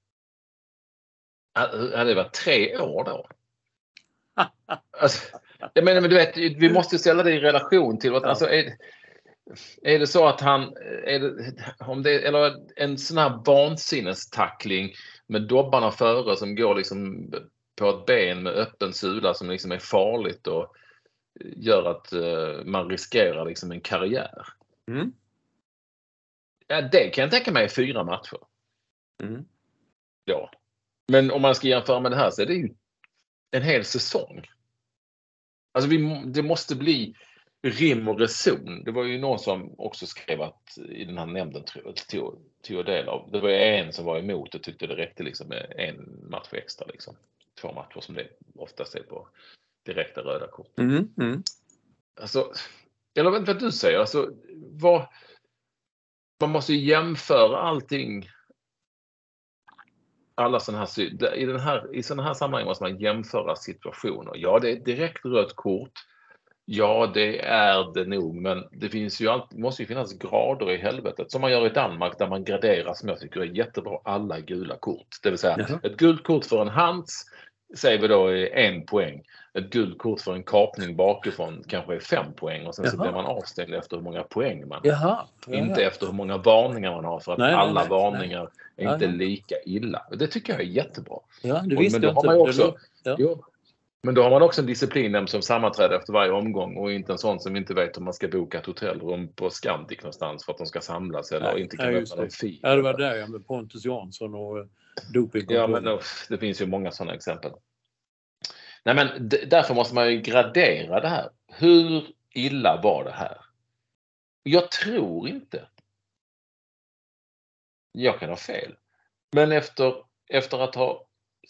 Hade det varit 3 år då? Alltså, jag menar, men du vet, vi måste ställa det i relation till vad, alltså är det så att han eller en sån här vansinnestackling med dobbarna före som går liksom på ett ben med öppen sula som liksom är farligt och gör att man riskerar liksom en karriär. Ja, det kan jag tänka mig 4 matcher. Ja. Men om man ska jämföra med det här så är det ju en hel säsong. Alltså det måste bli rim och reson. Det var ju någon som också skrev att i den här nämnden tog del av. Det var ju en som var emot och tyckte det räckte liksom med 1 match extra liksom. 2 matcher som det oftast är på direkta röda kort. Alltså, jag vet inte vad du säger. Alltså, man måste ju jämföra allting alla sådana här, i sådana här sammanhang måste man jämföra situationer. Ja, det är ett direkt rött kort. Ja, det är det nog, men det finns ju måste ju finnas grader i helvetet som man gör i Danmark där man graderar, som jag tycker är jättebra, alla gula kort. Det vill säga ett gult kort för en hands säger vi då är 1 poäng. Ett gult kort för en kapning bakifrån kanske är 5 poäng och sen så blir man avställd efter hur många poäng man har. Inte efter hur många varningar man har, för att alla varningar är inte lika illa. Det tycker jag är jättebra. Ja, det visste men då jag har man inte. också, men då har man också en disciplinnämnd som sammanträder efter varje omgång och inte en sån som inte vet om man ska boka ett hotellrum på Scandic någonstans för att de ska samlas eller inte kan öppna någon fil. Ja, det var där med Pontus Jansson och doping. Ja, men det finns ju många sådana exempel. Nej, men därför måste man ju gradera det här. Hur illa var det här? Jag tror inte. Jag kan ha fel. Men efter att ha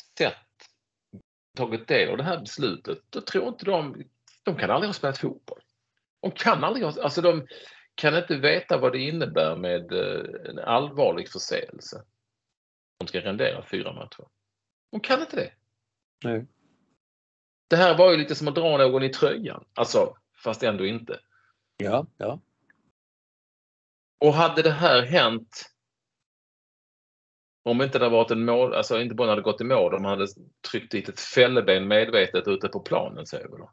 tagit del av det här beslutet, då tror inte de kan aldrig ha spelat fotboll. De kan aldrig de kan inte veta vad det innebär med en allvarlig förseelse. De ska rendera 4 matcher. De kan inte det. Nej. Det här var ju lite som att dra någon i tröjan. Alltså, fast ändå inte. Ja. Och hade det här hänt om inte det varit en mål, alltså inte bara hade gått i mål, de hade tryckt dit ett fälleben medvetet ute på planen, säger vi då.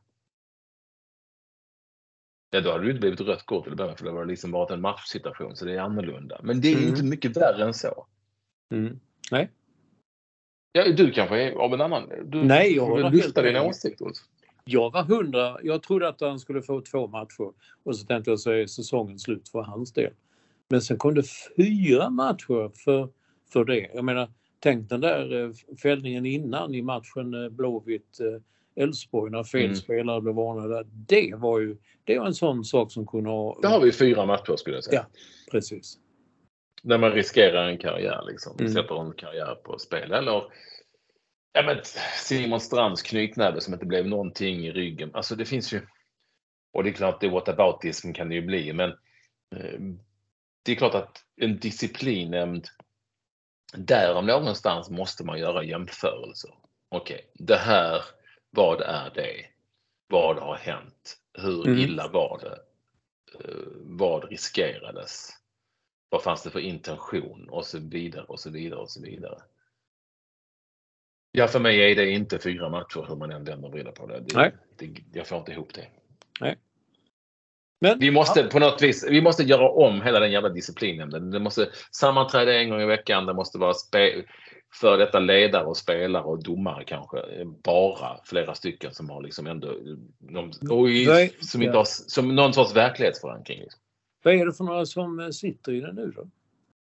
Ja, då hade det inte blivit rött kort eller början, för det var liksom varit en matchsituation, så det är annorlunda. Men det är inte mycket värre än så. Nej. Ja, du kanske är av en annan. Nej, jag vill lyfta din åsikt. Jag var 100. Jag trodde att han skulle få 2 matcher. Och så tänkte jag säga säsongen slut för hans del. Men sen kom det 4 matcher för det. Jag menar, tänk den där fällningen innan i matchen Blåvitt-Elfsborg när fel spelare blev varnade. Det var en sån sak som kunde ha... Det har vi 4 matcher, skulle jag säga. Ja, precis. När man riskerar en karriär liksom. Sätter en karriär på spel. Eller Simon Strands knytnäve som inte blev någonting i ryggen. Alltså det finns ju... Och det är klart att det whataboutism kan det ju bli. Men det är klart att en disciplinnämnd, där om någonstans måste man göra jämförelser. Okej, det här, vad är det? Vad har hänt? Hur illa var det? Vad riskerades? Vad fanns det för intention? Och så vidare och så vidare och så vidare. Ja, för mig är det inte 4 matcher hur man än vänder och vrider på det. Jag får inte ihop det. Nej. Men, vi måste på något vis, vi måste göra om hela den jävla disciplinen. Det måste sammanträda en gång i veckan. Det måste vara för detta ledare och spelare och domare kanske. Bara flera stycken som har liksom ändå som inte har som någon sorts verklighetsförankring. Liksom. Vad är det för några som sitter i den nu då?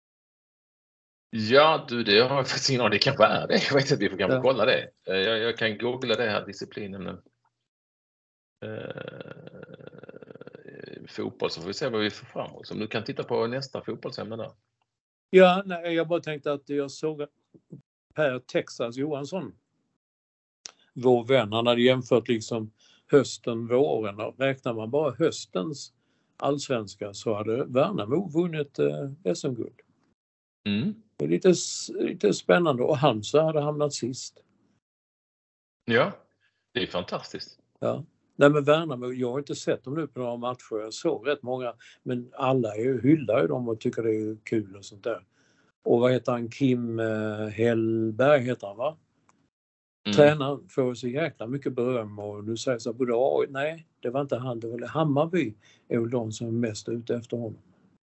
Ja, det har jag faktiskt ingen aning. Det kanske är det. Jag vet att vi får kanske kolla det. Jag kan googla det här disciplinen. Fotboll, så får vi se vad vi får fram. Om du kan titta på nästa fotbollsämne där. Ja, nej, jag bara tänkte att jag såg Per Texas Johansson, vår vän, han hade jämfört liksom hösten, våren. Och räknar man bara höstens allsvenska så hade Värnamo vunnit SM-guld. Det är lite spännande, och Halmstad hade hamnat sist. Ja, det är fantastiskt. Ja. Nej, men Värnamo, jag har inte sett dem nu på några matcher. Jag såg rätt många, men alla hyllar ju dem och tycker det är kul och sånt där. Och vad heter han? Kim Hellberg heter han, va? Tränaren får så jäkla mycket beröm, och nu säger så både nej, det var inte han, det var Hammarby är väl de som är mest ute efter honom.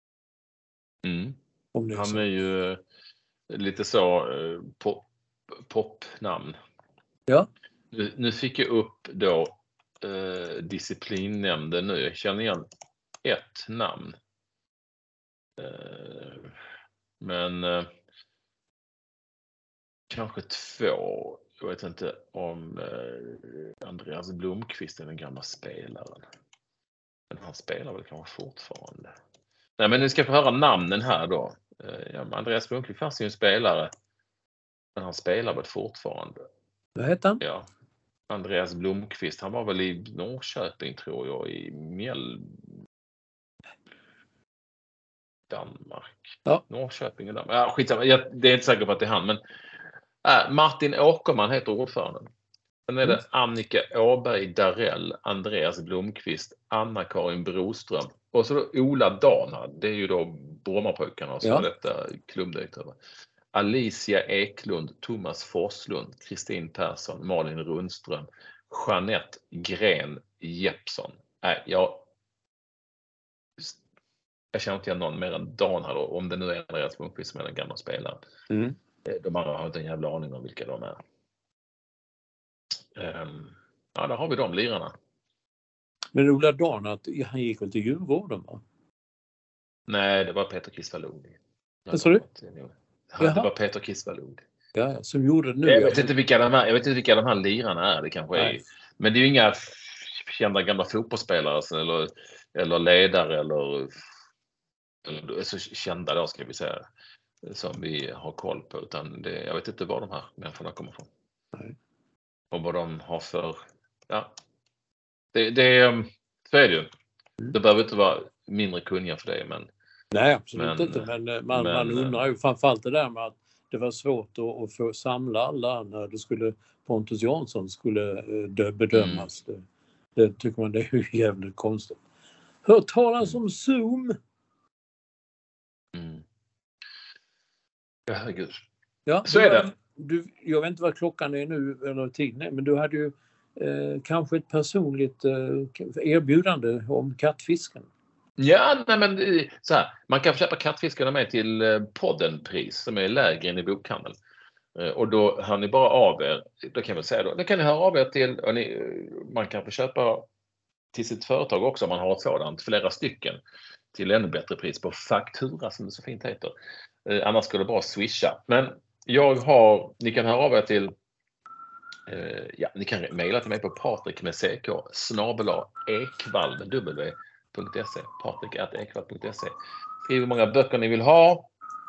Han är ju lite så popnamn. Ja. Nu fick jag upp då disciplinnämnden nu. Jag känner igen ett namn. Men kanske 2. Jag vet inte om Andreas Blomqvist är den gamla spelaren. Men han spelar väl kanske fortfarande. Nej, men ni ska få höra namnen här då. Andreas Blomqvist fanns ju en spelare. Men han spelar väl fortfarande. Vad heter han? Ja. Andreas Blomqvist, han var väl i Norrköping tror jag, i Danmark. Ja. Norrköping och Danmark. Ja, skitsamma. Det är inte säker på att det är han, men Martin Åkerman heter ordföranden. Sen är det Annika Åberg Darell, Andreas Blomqvist, Anna-Karin Broström och så då Ola Dana. Det är ju då Brommapojkarna och så detta klubbdirektör. Alicia Eklund, Thomas Forslund, Kristin Persson, Malin Rundström, Jeanette Gren Jeppsson. Jag känner inte igen någon mer än Dan här då, om det nu är Andreas Blomqvist som är den gamla spelaren. De andra har inte en jävla aning om vilka de är. Ja, där har vi de lirarna. Men Ola Dana, han gick väl till Djurgården, va? Nej, det var Peter Kisvalodi. Vad sa du? Ja, det var Peter Kisvalodi. Ja, som gjorde det nu. Jag vet inte vilka de här lirarna är. Det kanske är. Men det är ju inga kända gamla fotbollsspelare eller ledare eller så kända då, ska vi säga, som vi har koll på, utan jag vet inte var de här människorna kommer från. Nej. Och vad de har för, så är det ju. Det behöver inte vara mindre kunniga för det, men nej, absolut inte, men man undrar ju framförallt det där med att det var svårt att få samla alla när det skulle Pontus Jansson skulle bedömas. Det tycker man det är ju jävligt konstigt. Hört talas om Zoom? Ja, herregud. Ja, så är det. Jag vet inte vad klockan är nu eller tiden är, men du hade ju kanske ett personligt erbjudande om kattfisken. Ja, nej, men så här, man kan köpa kattfiskarna med till poddenpris som är lägre än i bokhandeln. Och då hör ni bara av er, det kan jag väl säga då. Det kan ni höra av er till, och man kan få köpa till sitt företag också om man har ett sådant, flera stycken, till ännu bättre pris på faktura som det så fint heter. Annars ska det bara swisha. Men ni kan höra av er till, ni kan mejla till mig på patrik@ekvall.se, patrik@ekvall.se. Skriv hur många böcker ni vill ha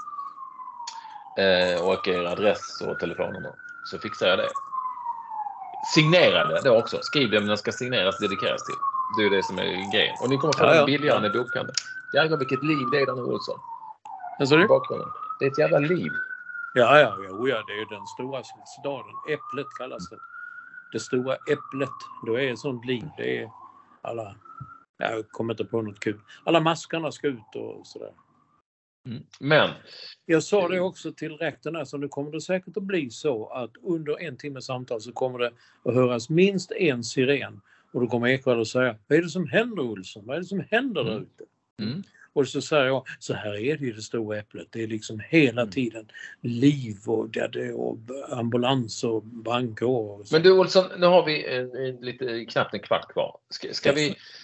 och er adress och telefonnummer, så fixar jag det. Signera det då också. Skriv det, men den ska signeras, dedikeras till. Det är det som är grejen. Och ni kommer få den billigare än i bokhandeln. Jävlar vilket liv det är där nu, Olsson. Vad sa du? Det är ett jävla liv. Ja, det är ju den stora staden. Äpplet kallas det. Det stora äpplet. Då är ett sånt liv. Det är alla... Jag kommer inte på något kul. Alla maskarna ska ut och sådär. Men... Jag sa det också till rektorn, så nu kommer det säkert att bli så att under en timme samtal så kommer det att höras minst en siren. Och då kommer Ekvall att säga, vad är det som händer, Olsson? Vad är det som händer där ute? Och så säger jag, så här är det i det stora äpplet. Det är liksom hela tiden liv och ambulans och brandkår. Och så. Men du Olsson, nu har vi lite knappt en kvart kvar. Ska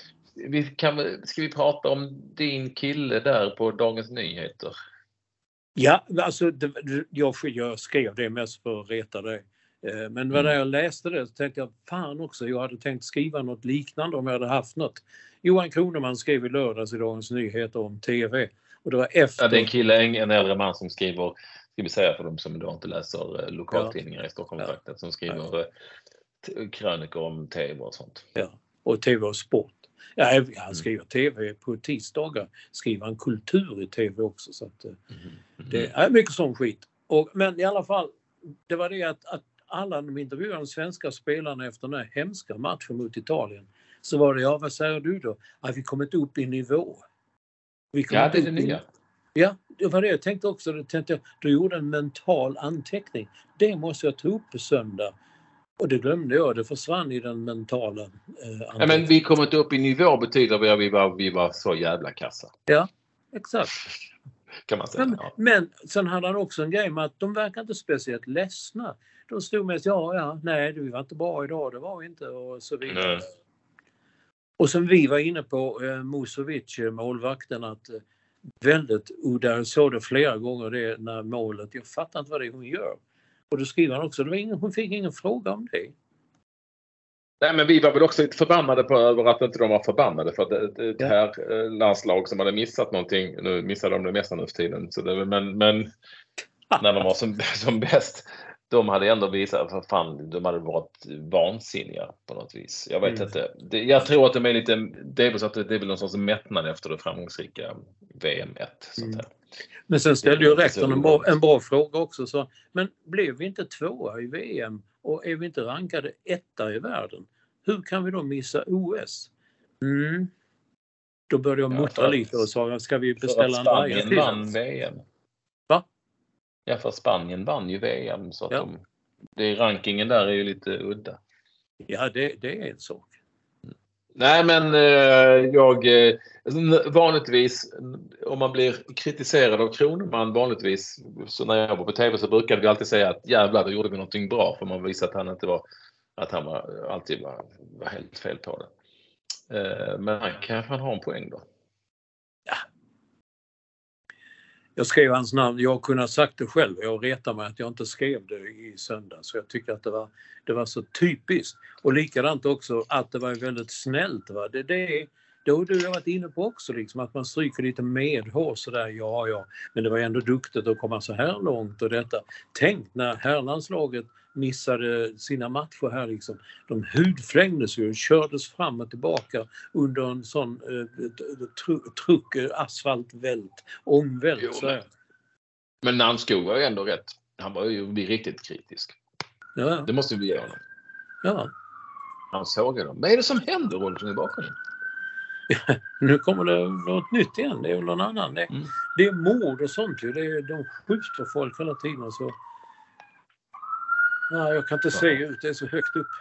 vi prata om din kille där på Dagens Nyheter? Ja, alltså jag skrev det mest för att reta dig. Men när jag läste det så tänkte jag, fan också, jag hade tänkt skriva något liknande om jag hade haft något. Johan Kroneman skrev i lördags i Dagens Nyheter om TV. Och det var efter... Ja, det är en kille, en äldre man som skriver, ska vi säga för de som då inte läser lokaltidningar i Stockholmstrakten, som skriver krönikor om TV och sånt. Ja, och TV och sport. Ja, han skriver TV på tisdagar, skriver han kultur i TV också. Så att, det är mycket sån skit. Men i alla fall, det var det att alla de intervjuade svenska spelarna efter den här hemska matchen mot Italien, så var det, vad säger du då? Att vi kommit upp i nivå. Det är det nya. Ja, det var det jag tänkte också. Då gjorde en mental anteckning. Det måste jag ta upp på söndag. Och det glömde jag. Det försvann i den mentala anteckningen. Ja, men vi kommit upp i nivå betyder att vi var så jävla kassa. Ja, exakt. Kan man säga. Men sen hade han också en grej med att de verkar inte speciellt ledsna. De stod med nej, vi var inte bra idag, det var vi inte, och så vidare. Nej. Och som vi var inne på, Musovic, målvakten, att väldigt udda, jag såg det flera gånger det när målet, jag fattar inte vad det är hon gör. Och då skriver han också, hon fick ingen fråga om det. Nej, men vi var väl också lite förbannade på över att inte de var förbannade för att det här landslag som hade missat någonting, nu missade de det mesta nu för tiden. Så det, men när de var som bäst. de hade ändå visat för fan, de hade varit vansinniga på något vis. Jag vet inte. Jag tror att de är lite, det är väl så att det är väl någon sorts mättnad efter det framgångsrika VM1. Så att Men sen ställde ju rektorn en bra fråga också. Så, men blev vi inte 2:a i VM och är vi inte rankade 1:a i världen? Hur kan vi då missa OS? Då började jag muttra lite och sa, ska vi beställa en Spanien vann VM. Va? Ja, för Spanien vann ju VM så att rankingen där är ju lite udda. Ja, det är en sak. Nej, men vanligtvis om man blir kritiserad av Kroneman vanligtvis, så när jag var på tv så brukade vi alltid säga att jävlar, då gjorde vi någonting bra, för man visade att han alltid var helt fel på det. Men han kanske ha en poäng då. Ja. Jag skrev hans namn, jag kunde ha sagt det själv. Jag retar mig att jag inte skrev det i söndag. Så jag tycker att det var så typiskt. Och likadant också att det var väldigt snällt. Va? Det har du varit inne på också, liksom, att man stryker lite medhår sådär, ja. Men det var ändå duktigt att komma så här långt och detta. Tänk när herrlandslaget missade sina matcher här liksom. De hudflängdes ju och kördes fram och tillbaka under en sån truck, asfaltvält, omvält. Så men Namnskog var ju ändå rätt. Han var ju riktigt kritisk. Ja. Det måste vi ge honom. Ja. Han såg dem. Vad är det som händer Olsson i bakgrunden? Nu kommer det något nytt igen. Det är väl någon annan. Det är mord och sånt. De skjuter folk hela tiden. Så. Nej, jag kan inte se ut. Det är så högt upp.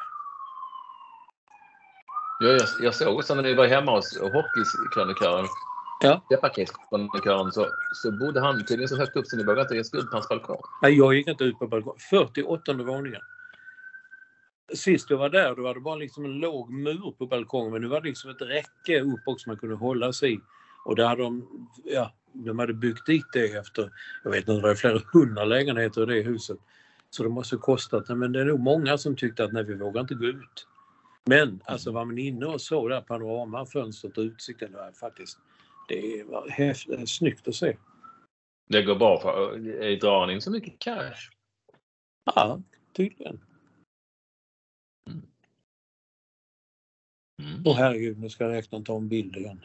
Jag såg också när vi var hemma hos hockeykrönikören. Ja. Krönikören så bodde han tydligen så högt upp så ni vågade inte ge skuld på hans balkong. Nej, jag gick inte ut på balkong. 48:e våningen. Sist jag var där, då var det bara liksom en låg mur på balkongen, men nu var det liksom ett räcke upp också man kunde hålla sig i. Och där hade de hade byggt dit det efter, jag vet inte, det var flera 100 lägenheter i det huset. Så det måste ha kostat, men det är nog många som tyckte att nej, vi vågar inte gå ut. Men alltså var man inne och så där panorama, fönstret och utsikten, det var faktiskt, det var snyggt att se. Det går bra för drar han in så mycket cash? Ja, tydligen. Åh herregud, nu ska jag räkna ta en bild igen.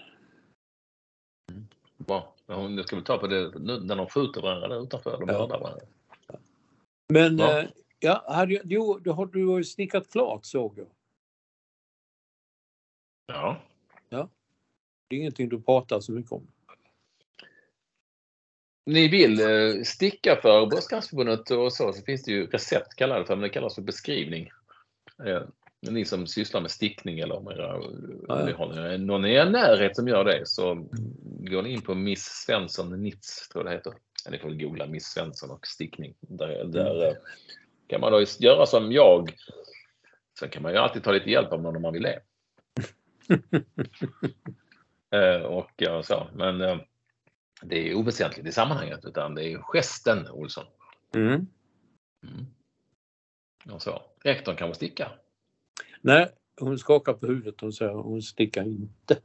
Bra. Nu ska vi ta på det när de skjuter varandra där utanför. De mördar varandra. Men då har du ju snickat klart, såg jag. Ja. Det är ingenting du pratar så mycket om. Ni vill sticka för Bröstcancerförbundet och så finns det ju recept kallade för, men det kallas för beskrivning. Ni som sysslar med stickning eller om ni har någon i er närhet som gör det, så går ni in på Miss Svensson Nitz, tror jag det heter. Ni får googla Miss Svensson och stickning. Där kan man då göra som jag. Sen kan man ju alltid ta lite hjälp av någon om man vill det. Men det är oväsentligt i sammanhanget, utan det är gesten, Olsson. Och så. Rektorn kan man sticka. Nej, hon skakar på huvudet och säger hon stickar inte.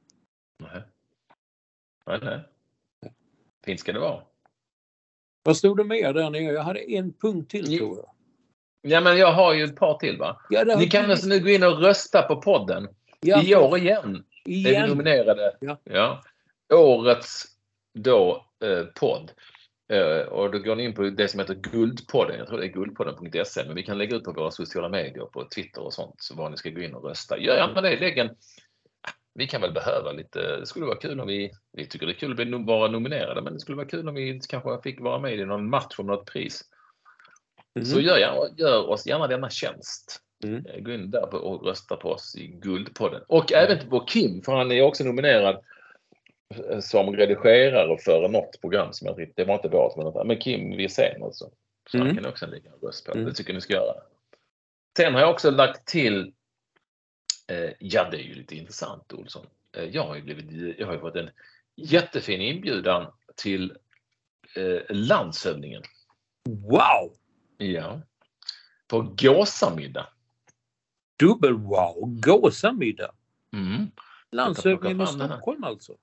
Nej. Fint ska det vara. Vad stod det mer där nere? Jag hade en punkt till, tror jag. Ja, men jag har ju ett par till, va? Ja, ni kan alltså nu gå in och rösta på podden. Ja, i år igen. Är vi nominerade. Ja. Årets podd. Och då går ni in på det som heter Guldpodden. Jag tror det är guldpodden.se, men vi kan lägga ut på våra sociala medier, på Twitter och sånt, så var ni ska gå in och rösta. Gör gärna det. Vi kan väl behöva lite, det skulle vara kul om vi tycker det är kul att vara nominerade, men det skulle vara kul om vi kanske fick vara med i någon match om något pris. Så gör oss gärna denna tjänst. Gå in där och rösta på oss i Guldpodden. Och även på Kim, för han är också nominerad som redigerare för något program som det var inte vårt, men Kim Wirsén alltså. Så han kan också lägga en röst på. Det tycker ni ska göra. Sen har jag också lagt till det är ju lite intressant, Olsson. Jag har ju fått en jättefin inbjudan till landshövdingen. Wow! Ja. På gåsamiddag. Dubbel wow, gåsamiddag. Landshövdingen i Stockholm alltså.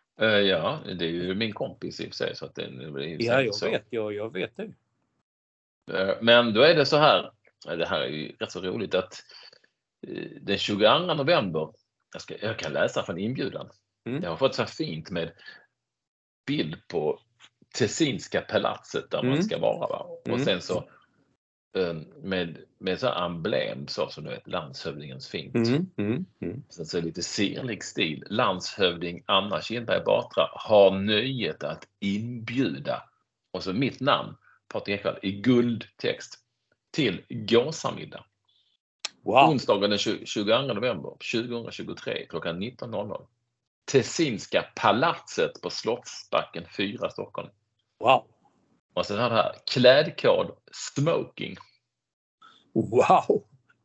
Ja, det är ju min kompis i och för sig, så att jag vet det. Men då är det så här, det här är ju rätt så roligt att den 22 november, jag kan läsa från inbjudan. Jag har fått så fint med bild på Tessinska palatset där man ska vara. Va? Och sen så med så emblem så som du vet, landshövdingens fint. Sen så är det lite sirlig stil. Landshövding Anna Kinberg Batra har nöjet att inbjuda, och så mitt namn, Patrik Ekwall, i guldtext till gåsamiddag. Wow. Onsdagen den 22 november 2023 klockan 19.00. Tessinska palatset på Slottsbacken 4 Stockholm. Wow. Och sen har det här klädkod smoking. Wow.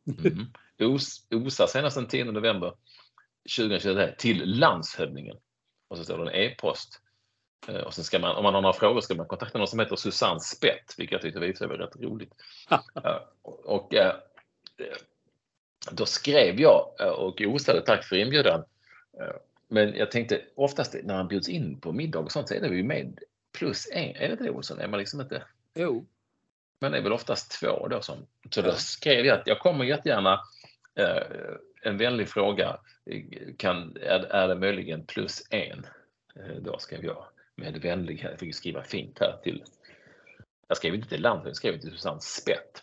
Osa senast den 10 november 2023 till landshövdingen. Och så står det en e-post. Och sen ska man, om man har några frågor, ska man kontakta någon som heter Susanne Spett, vilket jag tyckte visade var rätt roligt. Och då skrev jag och osade tack för inbjudan. Men jag tänkte, oftast när man bjuds in på middag och sånt så är det ju med +1. Är det inte det, Olsson? Är man liksom inte? Jo. Men det är väl oftast 2 då som. Så då skrev jag att jag kommer jättegärna en vänlig fråga. Är det möjligen +1? Då skrev jag med vänlighet. Jag fick skriva fint här till. Jag skrev inte till landet, jag skrev till Susanne Spett.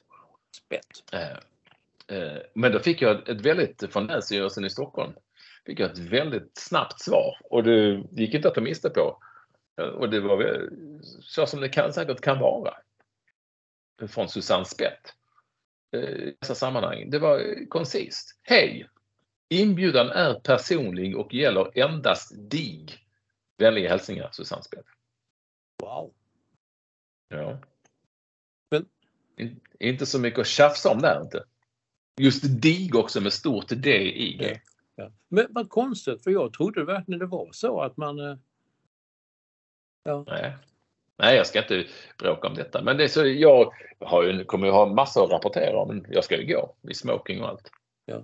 Men då fick jag ett väldigt, från Länsstyrelsen i Stockholm, fick jag ett väldigt snabbt svar. Och det gick inte att ta miste på. Och det var så som det säkert kan vara. Från Susanne Spett. I dessa sammanhang. Det var koncist. Hej! Inbjudan är personlig och gäller endast dig. Vänliga hälsningar, Susanne Spett. Wow. Ja. Men inte så mycket att tjafsa om där inte. Just dig också med stort D-I-G. Ja. Men vad konstigt, för jag trodde verkligen det var så att man... Ja. Nej, jag ska inte bråka om detta. Men det är så, jag kommer ju ha massor att rapportera om. Men jag ska ju gå i smoking och allt. Ja.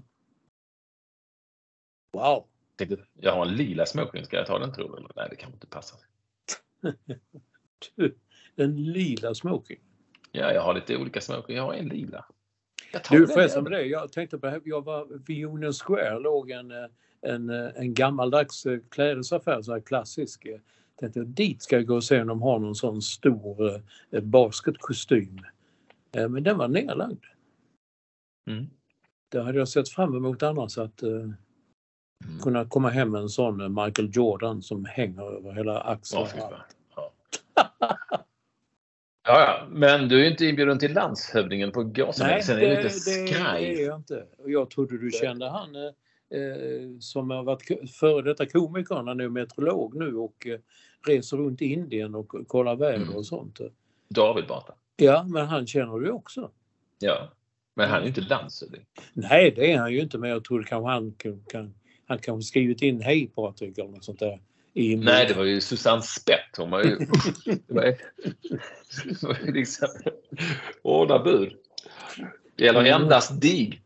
Wow. Jag har en lila smoking, ska jag ta den tror du? Nej, det kan inte passa. En lila smoking? Ja, jag har lite olika smoking. Jag har en lila. Du, förresten med det. Jag tänkte på, jag var vid Union Square, låg en gammaldags klädesaffär, så här klassisk. Jag tänkte, dit ska jag gå och se om de har någon sån stor basketkostym. Men den var nedlagd. Det hade jag sett fram emot annars, att kunna komma hem med en sån Michael Jordan som hänger över hela axeln. Ja, men du är inte inbjuden till landshövdingen på gåsen. Nej, sen är det lite skraj. Det är jag inte. Jag trodde du kände han som har varit före detta komiker. Han är meteorolog nu och reser runt i Indien och kollar väder och sånt. David Batra. Ja, men han känner du också. Ja, men han är ju inte landshövding. Nej, det är han ju inte, men jag tror kanske han kan skrivit in hej Patrik eller något sånt där. Nej, det var ju Susanne Spett. Hon var ju det var ju liksom ordna bud. Det gäller endast dig.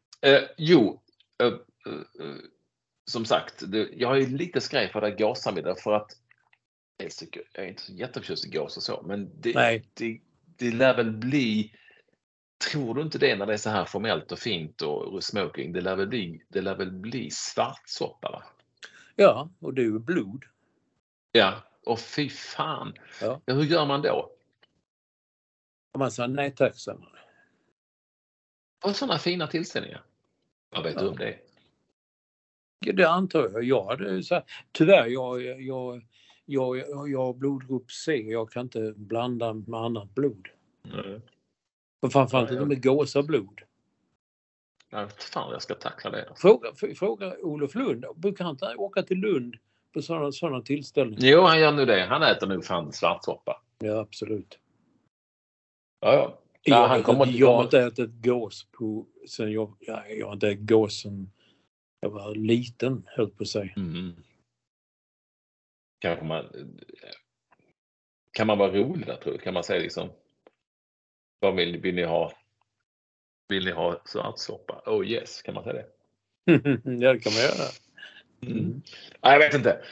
Som sagt, jag har ju lite skrej för det här gåsamiddag för att jag är inte så jätteförtjust i gås och så, men det lär väl bli, tror du inte det när det är så här formellt och fint och smoking, det lär väl bli svartsoppa, va? Ja, och det är ju blod. Ja, och fy fan. Ja, hur gör man då? Man sa nej tack, sa man. Och sådana fina tillställningar. Vad vet du om det? Det antar jag. Jag hade så här, tyvärr, jag har blodgrupp C. Jag kan inte blanda med annat blod. Och framförallt inte med gåsablod. Ja, fan, jag ska tackla det. Fråga Olof Lund. Brukar han inte åka till Lund på sådana tillställningar? Jo, han gör nu det. Han äter nu fan svartsoppa. Ja, absolut. Ja. Jag har inte ätit gås på sen jag har inte ätit gås sen jag var liten, höll på sig. Kan man vara rolig där, tror du? Kan man säga liksom, vad vill ni ha? Vill ni ha svartsoppa? Oh yes, kan man säga det? Ja, det kan man göra. Nej, jag vet inte.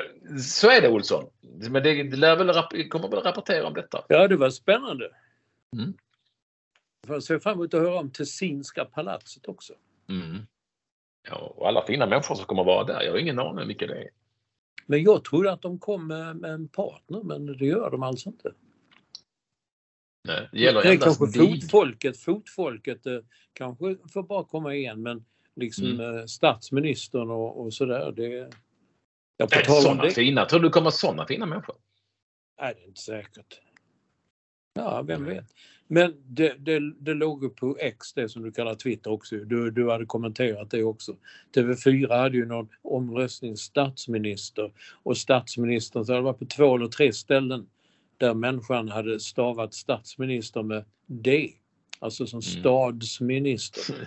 Så är det, Olsson. Men det kommer väl rapportera om detta. Ja, det var spännande. Mm. Jag ser fram emot att höra om Tessinska palatset också. Mm. Ja, och alla fina människor som kommer vara där. Jag har ingen aning vilka det är. Men jag trodde att de kom med en partner, men det gör de alltså inte. Nej, det gäller det är endast kanske fotfolket kanske får bara komma igen, men liksom statsministern och sådär. Jag får tala om det. Fina. Tror du det kommer sådana fina människor? Nej, det är inte säkert. Ja, vem vet. Men det låg på X, det som du kallar Twitter också. Du hade kommenterat det också. TV4 hade ju någon omröstning statsminister. Och statsministern, så det var på 2 eller 3 ställen där människan hade stavat statsminister med D. Alltså som stadsminister.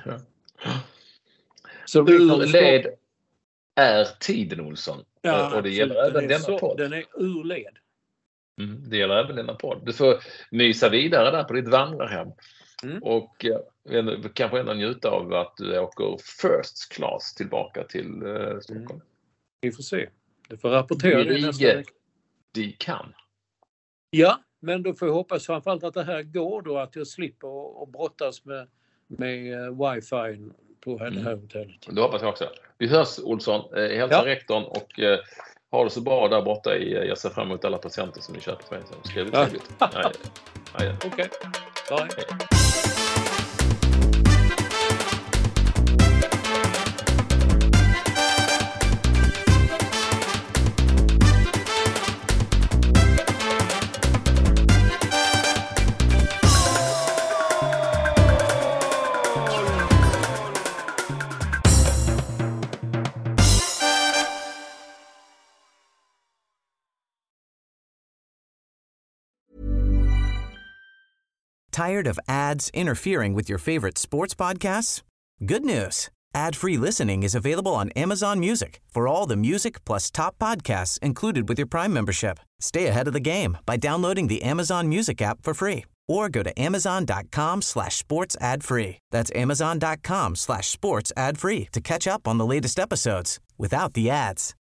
Så urled är tiden, Olsson. Ja, och det gäller även denna podd. Den är urled. Det gäller även denna podd. Du får mysa vidare där på ditt vandrarhem. Och kanske ändå njuta av att du åker first class tillbaka till Stockholm. Vi får se. Du får rapportera det nästa vecka. De kan. Ja, men då får jag hoppas framförallt att det här går då, att jag slipper att brottas med wifi på det här hotellet. Det hoppas jag också. Vi hörs, Olsson. Hälsa rektorn och ha det så bra där borta. Jag ser fram emot alla presenter som ni köper för mig. Skriv det trevligt. Okej. Bye. Hej. Tired of ads interfering with your favorite sports podcasts? Good news. Ad-free listening is available on Amazon Music for all the music plus top podcasts included with your Prime membership. Stay ahead of the game by downloading the Amazon Music app for free or go to amazon.com/sports ad free. That's amazon.com/sports ad free to catch up on the latest episodes without the ads.